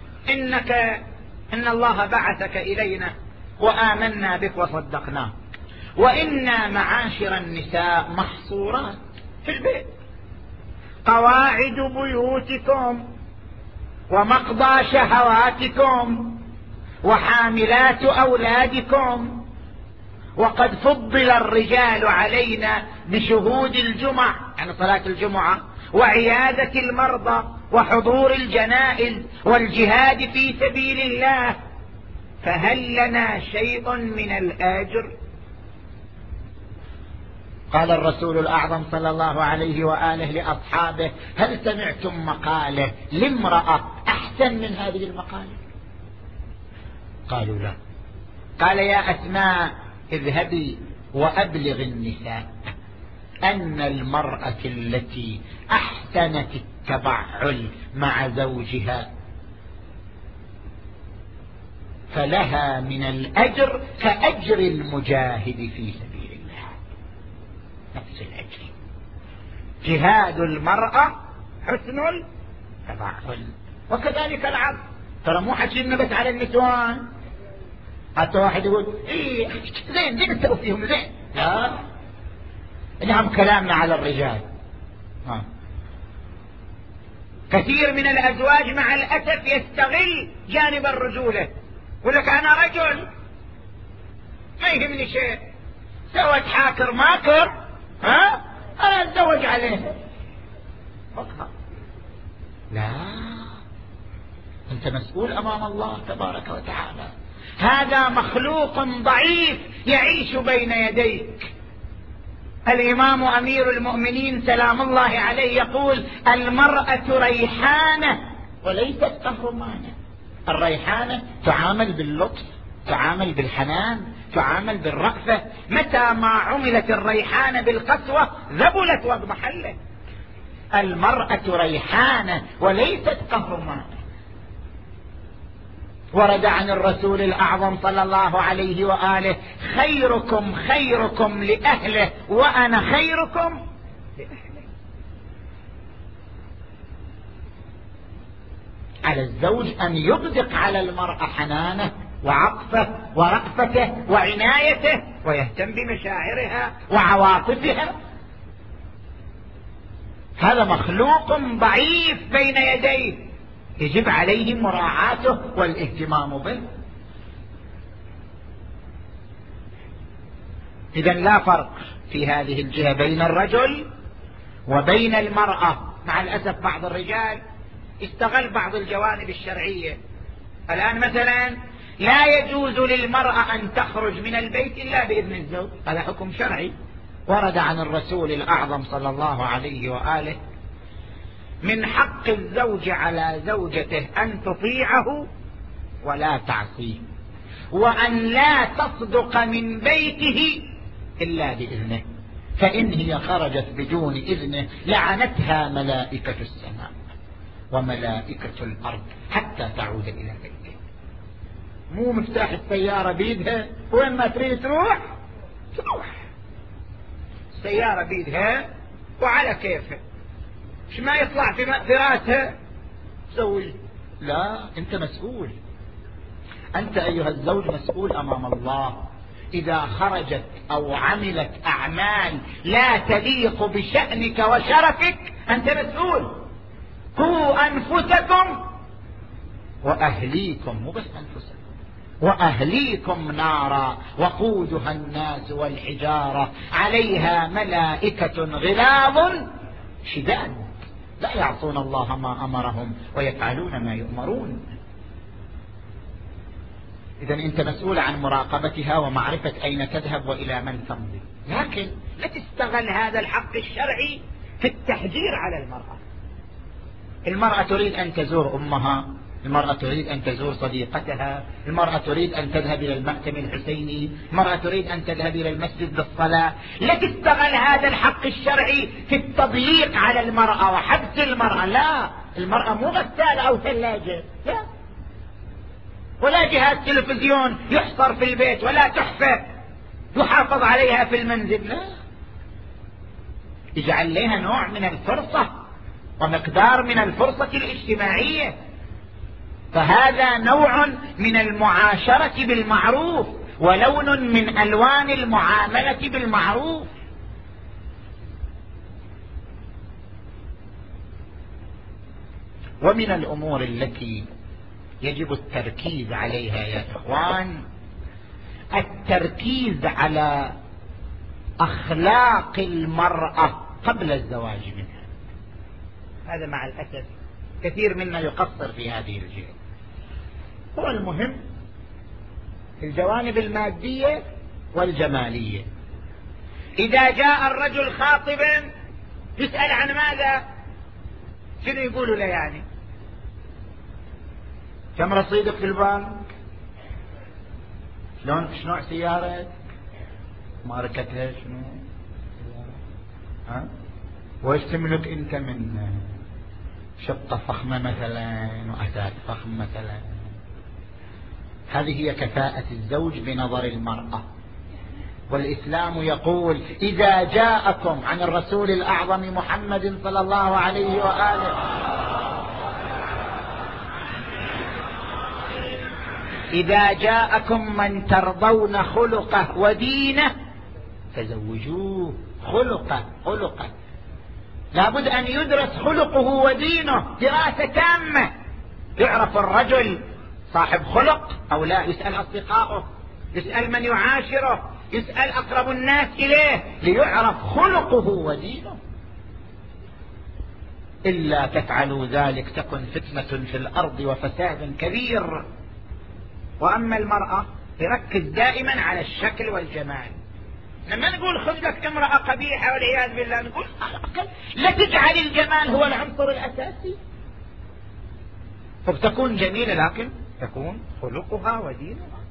إن الله بعثك إلينا وآمنا بك وصدقناك، وإنا معاشر النساء محصورات في البيت، قواعد بيوتكم ومقضى شهواتكم وحاملات أولادكم، وقد فضل الرجال علينا بشهود الجمع، يعني صلاة الجمعة، وعيادة المرضى وحضور الجنائز والجهاد في سبيل الله، فهل لنا شيء من الآجر؟ قال الرسول الأعظم صلى الله عليه وآله لأصحابه هل سمعتم مقالة لامرأة أحسن من هذه المقالة؟ قالوا لا. قال يا أسماء اذهبي وأبلغ النساء أن المرأة التي أحسنت التبعل مع زوجها فلها من الأجر كأجر المجاهد في سبيل الله، نفس الأجر. جهاد المرأة حسن التبعل، وكذلك العبد. ترى مو حكينا بس على النسوان، حتى واحد يقول ايه زين نسوي فيهم زين، لا، نعم كلامنا على الرجال. كثير من الأزواج مع الأسف يستغل جانب الرجولة، يقول لك أنا رجل ما يهمني شيء، سوت حاكر ماكر أنا أتزوج عليه فقط. لا، أنت مسؤول أمام الله تبارك وتعالى. هذا مخلوق ضعيف يعيش بين يديك. الإمام أمير المؤمنين سلام الله عليه يقول المرأة ريحانة وليست كهرمانة. الريحانة تعامل باللطف، تعامل بالحنان، تعامل بالرأفة. متى ما عملت الريحانة بالقسوة ذبلت واضمحلت. المرأة ريحانة وليست كهرمانة. ورد عن الرسول الأعظم صلى الله عليه وآله خيركم خيركم لأهله وأنا خيركم لأهله. على الزوج أن يبدق على المرأة حنانه وعطفه ورأفته وعنايته، ويهتم بمشاعرها وعواطفها. هذا مخلوق ضعيف بين يديه، يجب عليه مراعاته والاهتمام به. إذن لا فرق في هذه الجهة بين الرجل وبين المرأة. مع الأسف بعض الرجال استغل بعض الجوانب الشرعية. الآن مثلا لا يجوز للمرأة أن تخرج من البيت إلا بإذن الزوج، هذا حكم شرعي ورد عن الرسول الأعظم صلى الله عليه وآله من حق الزوج على زوجته أن تطيعه ولا تعصيه، وأن لا تصدق من بيته إلا بإذنه، فإن هي خرجت بدون إذنه لعنتها ملائكة السماء وملائكة الأرض حتى تعود إلى بيته. مو مفتاح السيارة بيدها وين ما تريد تروح السيارة بيدها وعلى كيفها، مش ما يطلع في راسها سوي. لا، أنت مسؤول. أنت أيها الزوج مسؤول أمام الله. إذا خرجت أو عملت أعمال لا تليق بشأنك وشرفك أنت مسؤول. قوا أنفسكم وأهليكم، مو بس أنفسكم، وأهليكم نارا وقودها الناس والحجارة عليها ملائكة غلاظ شداد لا يعصون الله ما أمرهم ويفعلون ما يؤمرون. إذن أنت مسؤول عن مراقبتها ومعرفة أين تذهب وإلى من تمضي، لكن لا تستغل هذا الحق الشرعي في التحجير على المرأة. المرأة تريد أن تزور أمها، المرأة تريد أن تزور صديقتها، المرأة تريد أن تذهب إلى المأتم الحسيني، المرأة تريد أن تذهب إلى المسجد للصلاة. لا تستغل هذا الحق الشرعي في التضييق على المرأة وحبس المرأة. لا، المرأة مو غسالة أو ثلاجة، لا، ولا جهاز تلفزيون يحصر في البيت، ولا تحفة يحافظ عليها في المنزل، لا، اجعل لها نوع من الفرصة ومقدار من الفرصة الاجتماعية. فهذا نوع من المعاشرة بالمعروف ولون من ألوان المعاملة بالمعروف. ومن الأمور التي يجب التركيز عليها يا إخوان التركيز على أخلاق المرأة قبل الزواج منها. هذا مع الأسف كثير منا يقصر في هذه الجهة. هو المهم الجوانب المادية والجمالية. إذا جاء الرجل خاطبا يسأل عن ماذا؟ شنو يقولوا له يعني؟ كم رصيدك في البنك؟ شلون نوع سيارتك؟ ماركتها شنو؟ ها؟ وإيش تملك أنت من شقة فخمة مثلا وأثاث فخم مثلا؟ هذه هي كفاءة الزوج بنظر المرأة. والإسلام يقول إذا جاءكم عن الرسول الأعظم محمد صلى الله عليه وآله إذا جاءكم من ترضون خلقه ودينه فزوجوه. خلقه لابد أن يدرس خلقه ودينه دراسة تامة، يعرف الرجل صاحب خلق أو لا، يسأل أصدقائه، يسأل من يعاشره، يسأل أقرب الناس إليه ليعرف خلقه ودينه. إلا تفعلوا ذلك تكن فتنة في الأرض وفساد كبير. وأما المرأة يركز دائما على الشكل والجمال. لما نقول خذ لك امرأة قبيحة والعياذ بالله نقول لا تجعل الجمال هو العنصر الأساسي، فبتكون جميلة لكن تكون خلقها ودينها.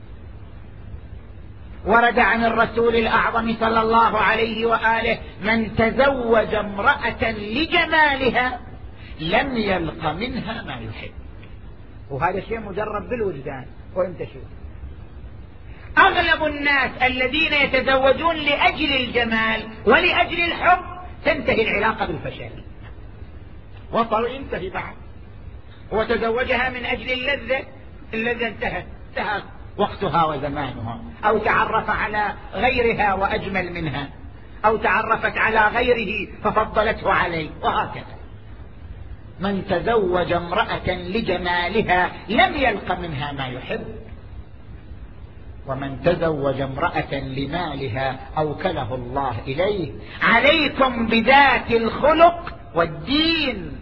ورد عن الرسول الأعظم صلى الله عليه وآله من تزوج امرأة لجمالها لم يلق منها ما يحب. وهذا شيء مجرب بالوجدان. وانت شوف أغلب الناس الذين يتزوجون لأجل الجمال ولأجل الحب تنتهي العلاقة بالفشل. وصل ينتهي بعد. وتزوجها من أجل اللذة انتهى وقتها وزمانها، أو تعرف على غيرها وأجمل منها، أو تعرفت على غيره ففضلته عليه، وهكذا. من تزوج امرأة لجمالها لم يلق منها ما يحب، ومن تزوج امرأة لمالها أوكله الله إليه. عليكم بذات الخلق والدين،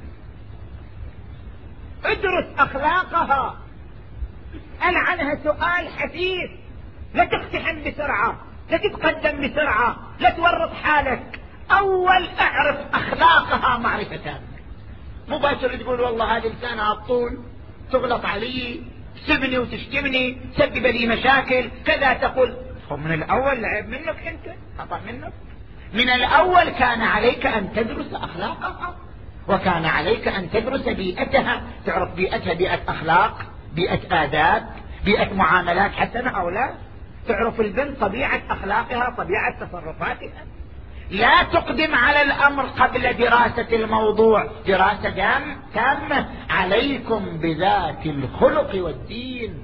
ادرس أخلاقها، اسأل عنها سؤال حثيث، لا تقتحم بسرعة، لا تتقدم بسرعة، لا تورط حالك. أول اعرف أخلاقها معرفة تامة. مباشر تقول والله هذه لسانها الطول، تغلط علي، تسبني وتشتمني، تسبب لي مشاكل كذا، تقول من الأول لعب منك، أنت خطأ منك. من الأول كان عليك أن تدرس أخلاقها، وكان عليك أن تدرس بيئتها، تعرف بيئتها بيئة أخلاق، بيئة آداب، بيئة معاملات حسنة أو لا، تعرف البنت طبيعة أخلاقها، طبيعة تصرفاتها. لا تقدم على الأمر قبل دراسة الموضوع دراسة تامة. عليكم بذات الخلق والدين.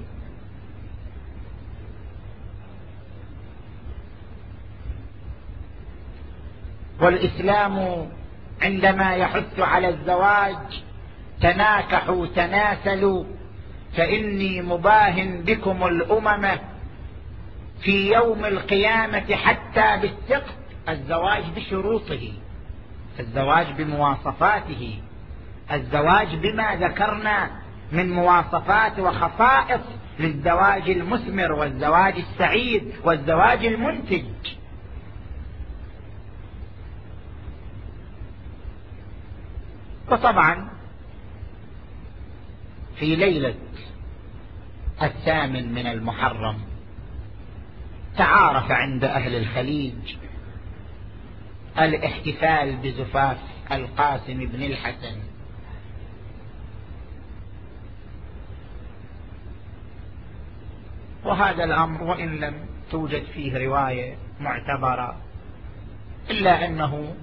والإسلام عندما يحث على الزواج تناكحوا تناسلوا فإني مباهن بكم الأمم في يوم القيامة حتى بالسقط. الزواج بشروطه، الزواج بمواصفاته، الزواج بما ذكرنا من مواصفات وخصائص للزواج المثمر والزواج السعيد والزواج المنتج. وطبعا في ليلة 8 من المحرم تعارف عند أهل الخليج الاحتفال بزفاف القاسم بن الحسن، وهذا الأمر وإن لم توجد فيه رواية معتبرة إلا أنه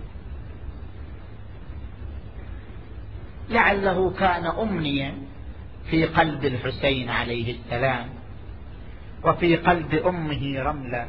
لعله كان أمنية في قلب الحسين عليه السلام وفي قلب أمه رملة.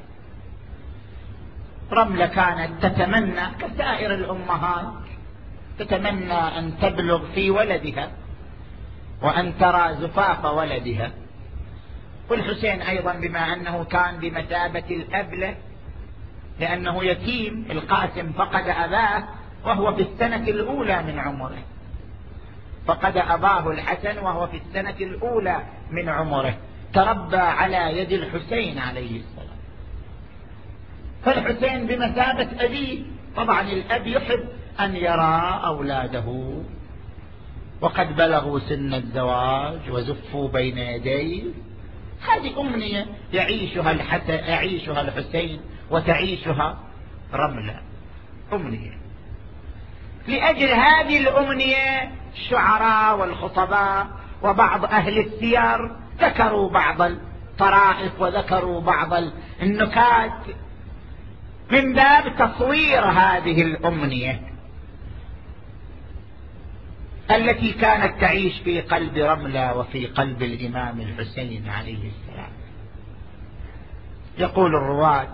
رملة كانت تتمنى كسائر الأمهات، تتمنى أن تبلغ في ولدها وأن ترى زفاف ولدها. والحسين أيضا بما أنه كان بمثابة الأب له لأنه يتيم، القاسم فقد أباه وهو في السنة الأولى من عمره، فقد أباه الحسن وهو في السنة الأولى من عمره، تربى على يد الحسين عليه السلام. فالحسين بمثابة أبيه، طبعا الأب يحب أن يرى أولاده وقد بلغوا سن الزواج وزفوا بين يديه. هذه أمنية يعيشها الحسين وتعيشها رملة، أمنية. لأجل هذه الأمنية الشعراء والخطباء وبعض أهل السير ذكروا بعض الطرائف وذكروا بعض النكات من باب تصوير هذه الأمنية التي كانت تعيش في قلب رملة وفي قلب الإمام الحسين عليه السلام. يقول الرواة،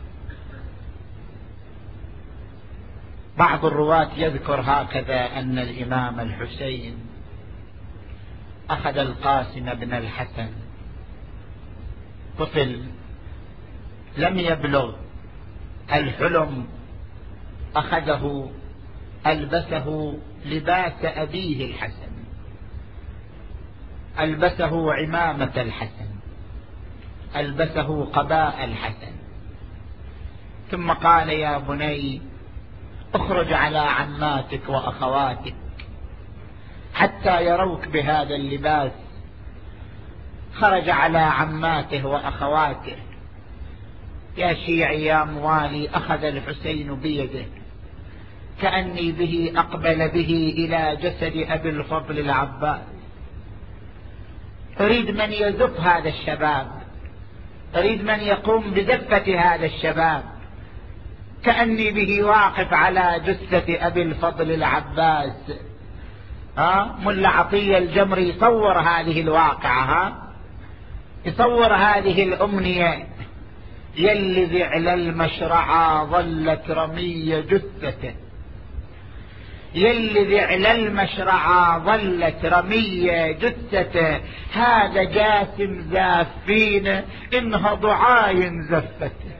بعض الرواة يذكر هكذا أن الإمام الحسين أخذ القاسم بن الحسن طفل لم يبلغ الحلم، أخذه ألبسه لباس أبيه الحسن، ألبسه عمامة الحسن، ألبسه قباء الحسن، ثم قال يا بني اخرج على عماتك وأخواتك حتى يروك بهذا اللباس. خرج على عماته وأخواته. يا شيعي يا موالي، أخذ الحسين بيده كأني به أقبل به إلى جسد أبي الفضل العباس. أريد من يزف هذا الشباب، أريد من يقوم بزفة هذا الشباب، كأني به واقف على جثة أبي الفضل العباس. ملا عطية الجمري يصور هذه الواقعة، يصور هذه الأمنية. يلذ على المشرعة ظلت رمية جثته، يلذ على المشرعة ظلت رمية جثته، هذا جاسم زافين انهض عاين زفته.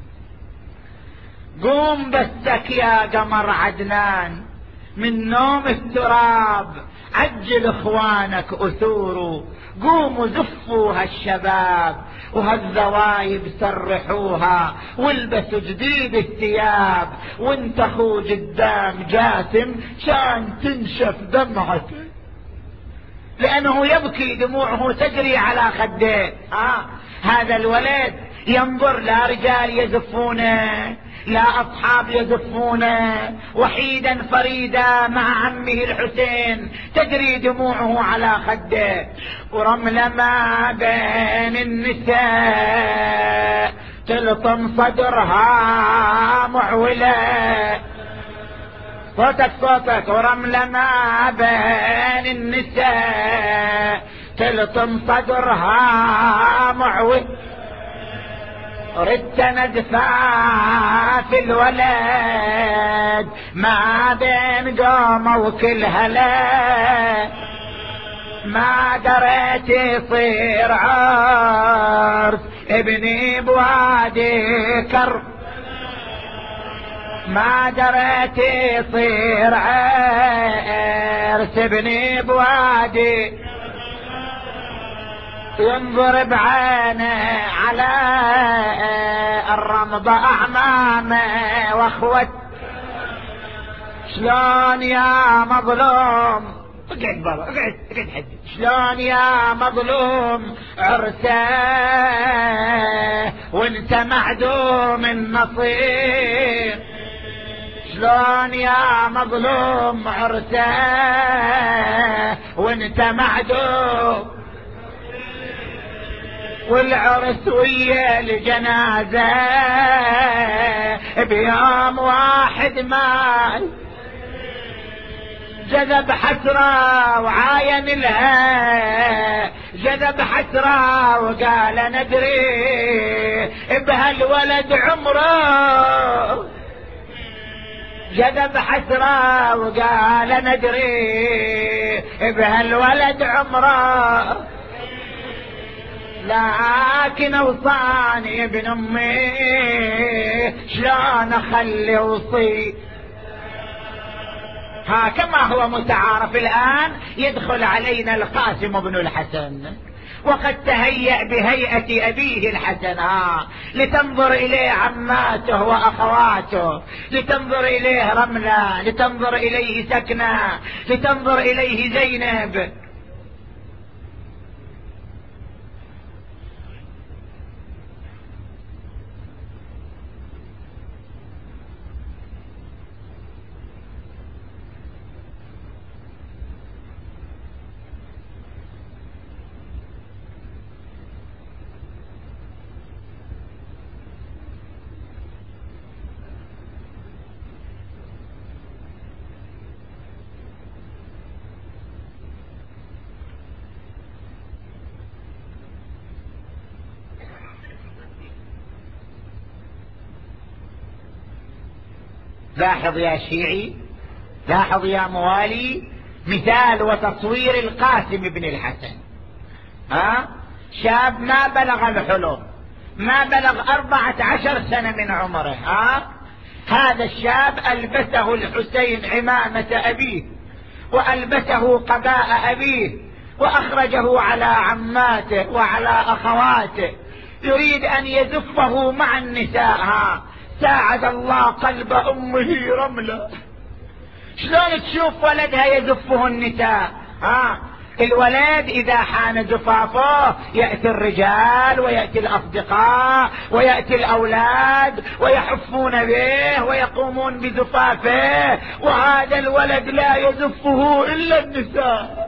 قوم بسك يا قمر عدنان من نوم التراب، عجل اخوانك اثوروا، قوموا زفوا هالشباب وهالذوايب سرحوها والبسوا جديد الثياب، وانتخوا قدام جاسم شان تنشف دمعته، لأنه يبكي دموعه تجري على خديه. هذا الولد ينظر لا رجال يزفونه لا أصحاب يزفونه، وحيدا فريدا مع عمه الحسين تجري دموعه على خده. ورملة ما بين النساء تلطم صدرها معولة، صوتك. ورملة ما بين النساء تلطم صدرها معولة، ردت ندفع في الولد ما بين قوم وكل هلا. ما دريت يصير عرس ابني بوادي كرب، ما دريت يصير عرس ابني بوادي، ينظر بعينه على الرمضة أعمامه واخوت. شلون يا مظلوم، اقعد بابا اقعد حدي، شلون يا مظلوم عرسه وانت معدوم النصيب، شلون يا مظلوم عرسه وانت معدوم، والعرس ويا الجنازة بيوم واحد مال، جذب حسرة وعاين لها، جذب حسرة وقال ندري بهالولد عمره، جذب حسرة وقال ندري بهالولد عمره، لكن اوصاني ابن امي شلون اخلي وصي. ها كما هو متعارف الان يدخل علينا القاسم بن الحسن وقد تهيأ بهيئة ابيه الحسن، لتنظر اليه عماته واخواته، لتنظر اليه رملة، لتنظر اليه سكنة، لتنظر اليه زينب. لاحظ يا شيعي، لاحظ يا موالي، مثال وتصوير القاسم بن الحسن. شاب ما بلغ الحلم، ما بلغ 14 سنة من عمره. هذا الشاب ألبسه الحسين عمامة أبيه وألبسه قباء أبيه وأخرجه على عماته وعلى أخواته، يريد أن يزفه مع النساء. ساعد الله قلب أمه رملة، شلون تشوف ولدها يزفه النساء؟ الولد إذا حان زفافه يأتي الرجال ويأتي الأصدقاء ويأتي الأولاد ويحفون به ويقومون بزفافه، وهذا الولد لا يزفه إلا النساء.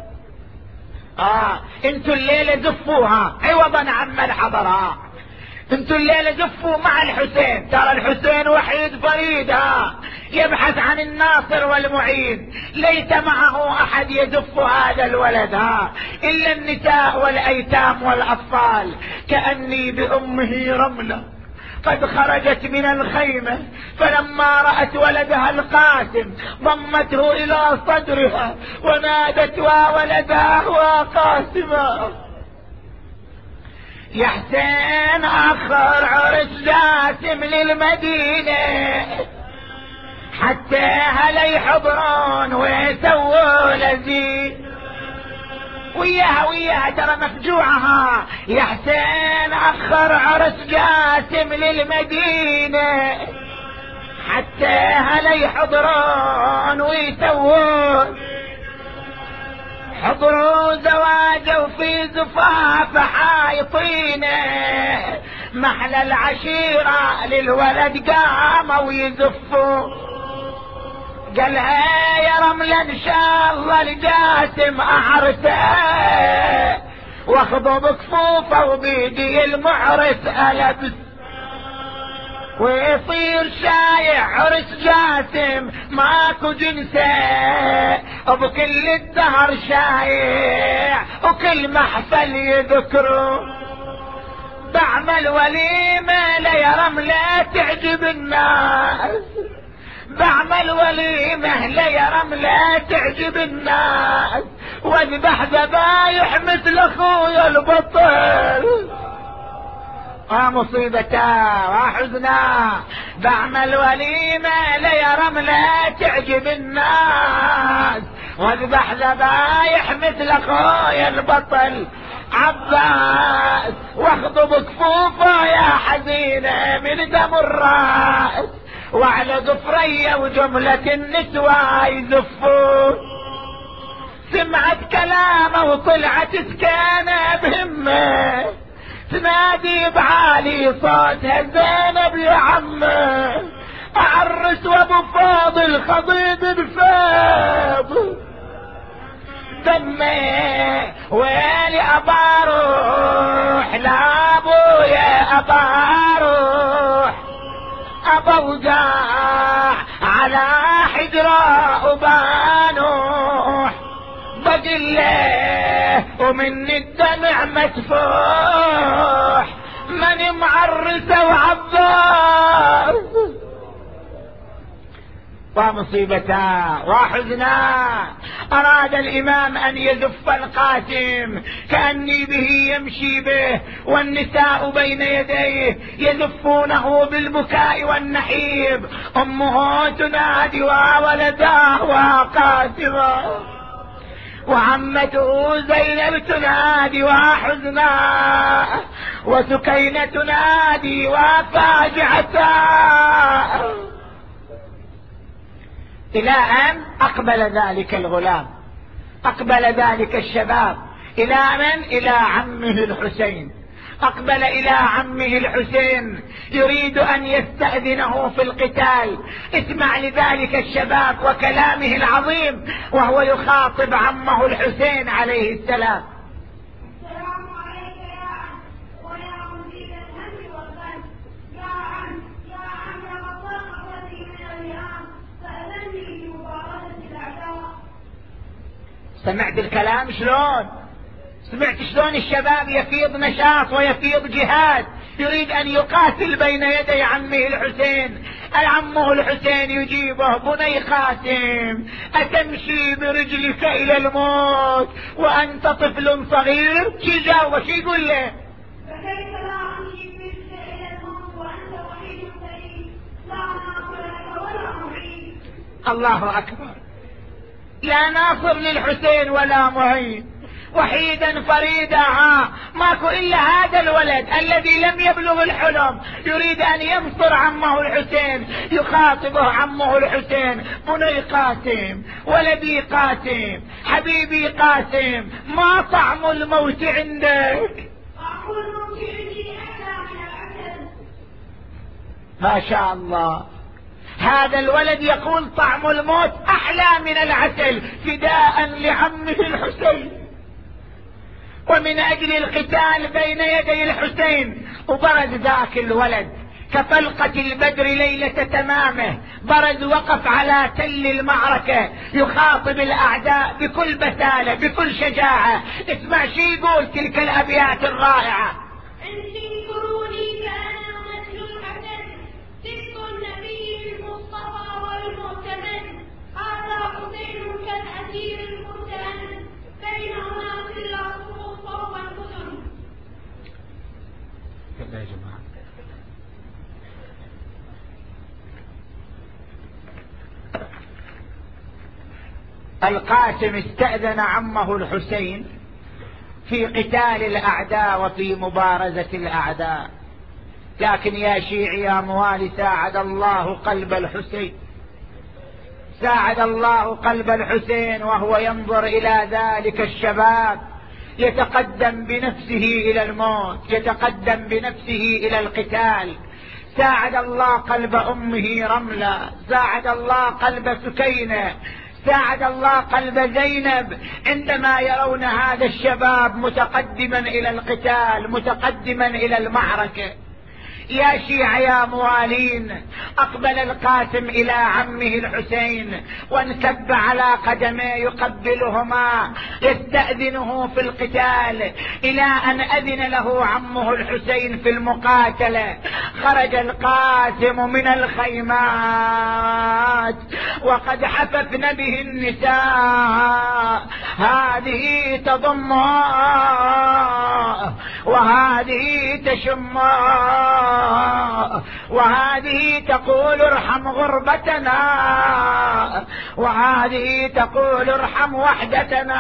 انتوا الليلة زفوها عوضا عمن حضرها، انتوا الليلة زفوا مع الحسين، ترى الحسين وحيد فريد يبحث عن الناصر والمعين، ليس معه احد يزف هذا الولد الا النساء والايتام والاطفال. كأني بامه رملة قد خرجت من الخيمة، فلما رأت ولدها القاسم ضمته الى صدرها ونادت وولدها وقاسما. يا حسين اخر عرس جاسم للمدينة حتى هلا يحضرون ويسووا لذيذ، وياها ترى مفجوعها. يا حسين اخر عرس جاسم للمدينة حتى هلا يحضرون ويسوون، حضروا زواجه وفي زفاف حايطينه، محلى العشيرة للولد قاموا يزفوا. قالها يا رملة ان شاء الله الجاسم اعرسه واخضب كفوفه وبيدي المعرس البس، ويصير شايع عرس جاسم ماكو جنسه، وبكل الدهر شايع وكل محفل يذكره. بعمل وليمة ليا رملة تعجب الناس، بعمل وليمة ليا رملة تعجب الناس، واذبح ذبايح مثل اخويا البطل. مصيبتا وحزنا بعمل وليمة ليا رملة تعجب الناس، واذبح ذبايح مثل اخويا البطل عباس، واخطب كفوفه يا حزينة من دم الراس، وعلى ظفرية وجملة النسوة يزفون. سمعت كلامه وطلعت سكانة بهمه، تنادي بعالي صوتها زينب يا عمه، اعرس وابو فاضل خضيب بفاض دمي، ويلي ابا روح لا ابويا ابا روح، ابا وقع على حجره وبانوح، بقله ومن الدمع مدفوح، من معرسه وعباس. ومصيبتا وحزنا اراد الامام ان يزف القاسم كأني به يمشي به، والنساء بين يديه يزفونه بالبكاء والنحيب، امه تنادي وولداه وقاسمه، وعمته زينب تنادي وحزنا، وسكينة تنادي وفاجعتا، إلى أن أقبل ذلك الغلام، أقبل ذلك الشباب إلى من؟ إلى عمه الحسين، أقبل إلى عمه الحسين يريد أن يستأذنه في القتال. اسمع لذلك الشباب وكلامه العظيم وهو يخاطب عمه الحسين عليه السلام. السلام عليك يا عم، ويا مزيد الهم والغم، يا عم يا عم لقد ضاق وجهي من اليوم، فأذني بمبارزة الأعداء. سمعت الكلام شلون؟ سمعت شلون الشباب يفيض نشاط ويفيض جهاد، يريد ان يقاتل بين يدي عمه الحسين. عمه الحسين يجيبه: بني قاسم، اتمشي برجلك الى الموت وانت طفل صغير؟ شي جاوبه، شي يقول له؟ فكيف لا امشي برجلك الى الموت وانت وحيد فريد، لا ناصر لك ولا معين. الله اكبر، لا ناصر للحسين ولا معين، وحيدا فريدا، ماكو الا هذا الولد الذي لم يبلغ الحلم يريد ان ينصر عمه الحسين. يخاطبه عمه الحسين: بني قاسم، ولدي قاسم، حبيبي قاسم، ما طعم الموت عندك؟ طعم الموت عندي احلى من العسل. ما شاء الله، هذا الولد يقول طعم الموت احلى من العسل فداء لعمه الحسين. ومن اجل القتال بين يدي الحسين، وبرز ذاك الولد كفلقة البدر ليلة تمامه، برز وقف على تل المعركة يخاطب الاعداء بكل بسالة بكل شجاعة. اسمع شي يقول تلك الابيات الرائعة: انذروني كأنا مثل الحسن، سبط النبي المصطفى والمؤتمن، هذا حسين كالأسير المرتهن، بينهما كل صفوف فوق المدن. يا جماعة، القاسم استأذن عمه الحسين في قتال الأعداء وفي مبارزة الأعداء، لكن يا شيعي يا موالي، ساعد الله قلب الحسين، ساعد الله قلب الحسين وهو ينظر إلى ذلك الشباب يتقدم بنفسه إلى الموت، يتقدم بنفسه إلى القتال. ساعد الله قلب أمه رملة، ساعد الله قلب سكينة، ساعد الله قلب زينب عندما يرون هذا الشباب متقدما إلى القتال، متقدما إلى المعركة. يا شيعة يا موالين. أقبل القاسم إلى عمه الحسين وانكب على قدميه يقبلهما يستأذنه في القتال، إلى أن أذن له عمه الحسين في المقاتلة. خرج القاسم من الخيمات وقد حففن به النساء، هذه تضمه وهذه تشمه وهذه تقول ارحم غربتنا وهذه تقول ارحم وحدتنا،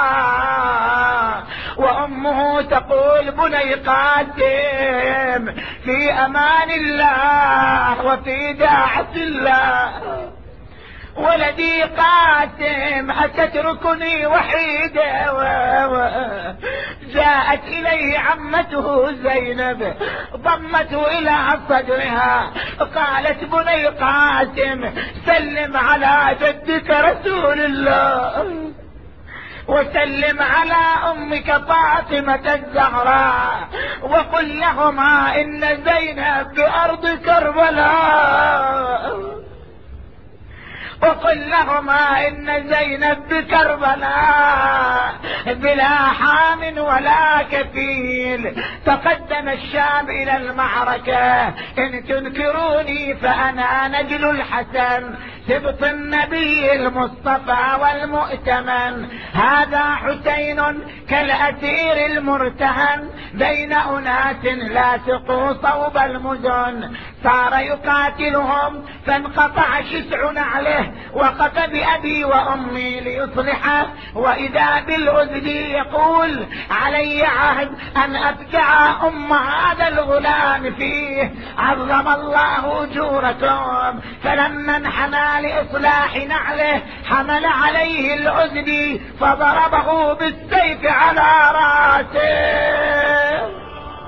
وأمه تقول بني قاسم في أمان الله وفي داعة الله. ولدي قاسم أتتركني وحيدا؟ جاءت إليه عمته زينب ضمته إلى صدرها قالت بني قاسم سلم على جدك رسول الله وسلم على أمك فاطمة الزهراء وقل لهما إن زينب بأرض كربلاء وقل لهما إن زينب بكربلاء بلا حام ولا كفيل. تقدم الشام إلى المعركة، إن تنكروني فأنا نجل الحسن سبط النبي المصطفى والمؤتمن. هذا حسين كالأسير المرتهن بين أناس لاصقوا صوب المدن. صار يقاتلهم فانقطع شسع نعله وقف بأبي وأمي ليصلحه، وإذا بالأذن يقول علي عهد أن أفجع أم هذا الغلام فيه، عظم الله أجوركم. فلما انحنى لإصلاح نعله حمل عليه الأذن فضربه بالسيف على راسه،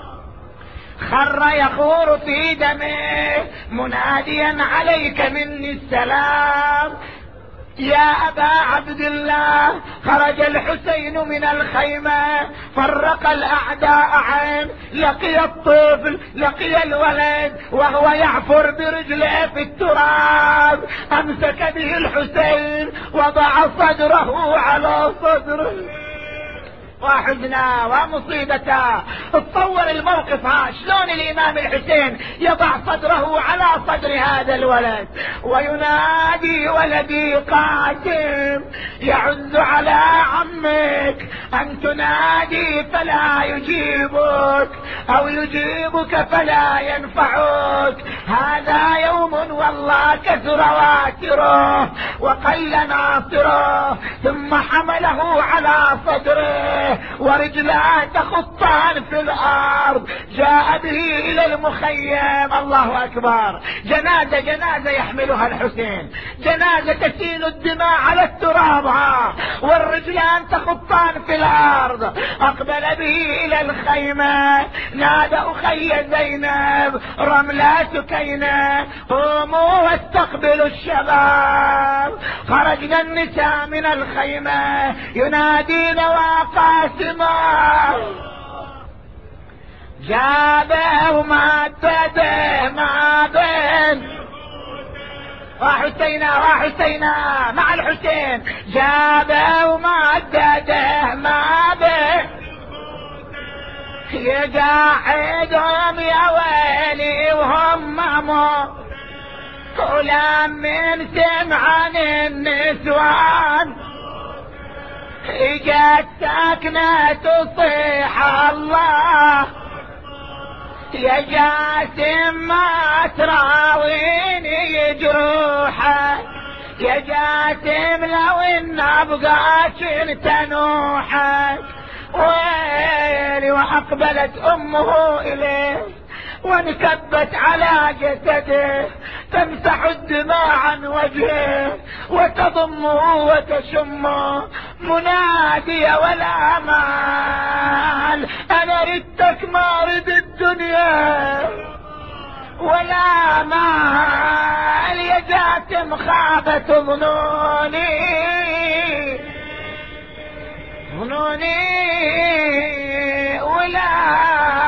خر يخور في دمه مناديا عليك مني السلام يا أبا عبد الله. خرج الحسين من الخيمة فرق الأعداء عين، لقي الطفل لقي الولد وهو يعفر برجله في التراب، أمسك به الحسين وضع صدره على صدره وحزنا ومصيبته. تصور الموقف شلون الإمام الحسين يضع صدره على صدر هذا الولد وينادي ولدي قاسم يعز على عمك أن تنادي فلا يجيبك أو يجيبك فلا ينفعك. هذا يوم والله كثر واتره وقل ناصره. ثم حمله على صدره ورجلاه تخطان في الأرض، جاء به إلى المخيم. الله أكبر. جنازة جنازة يحملها الحسين، جنازة تسيل الدماء على التراب والرجلان تخطان في الأرض. أقبل به إلى الخيمة نادى أخي زينب رملا سكينة قوموا واستقبلوا الشباب. خرجنا النساء من الخيمة ينادين وقاسما جابه ومعتده مع بن وحسينا مع الحسين، جابه ومعتده مع بن يقاعدهم يا ويلي وهم مامو كلام من سمعان النسوان. اجت ساكنة تصيح الله يا جاسم ما تراويني جروحك يا جاسم لو ان ابقى كنت نوحك ويلي. واقبلت امه اليه وانكبت على جسده تمسح الدماء عن وجهه وتضمه وتشمه منادية ولا مال انا ردتك ما رد الدنيا ولا مال يا جاسم خابت ظنوني ولا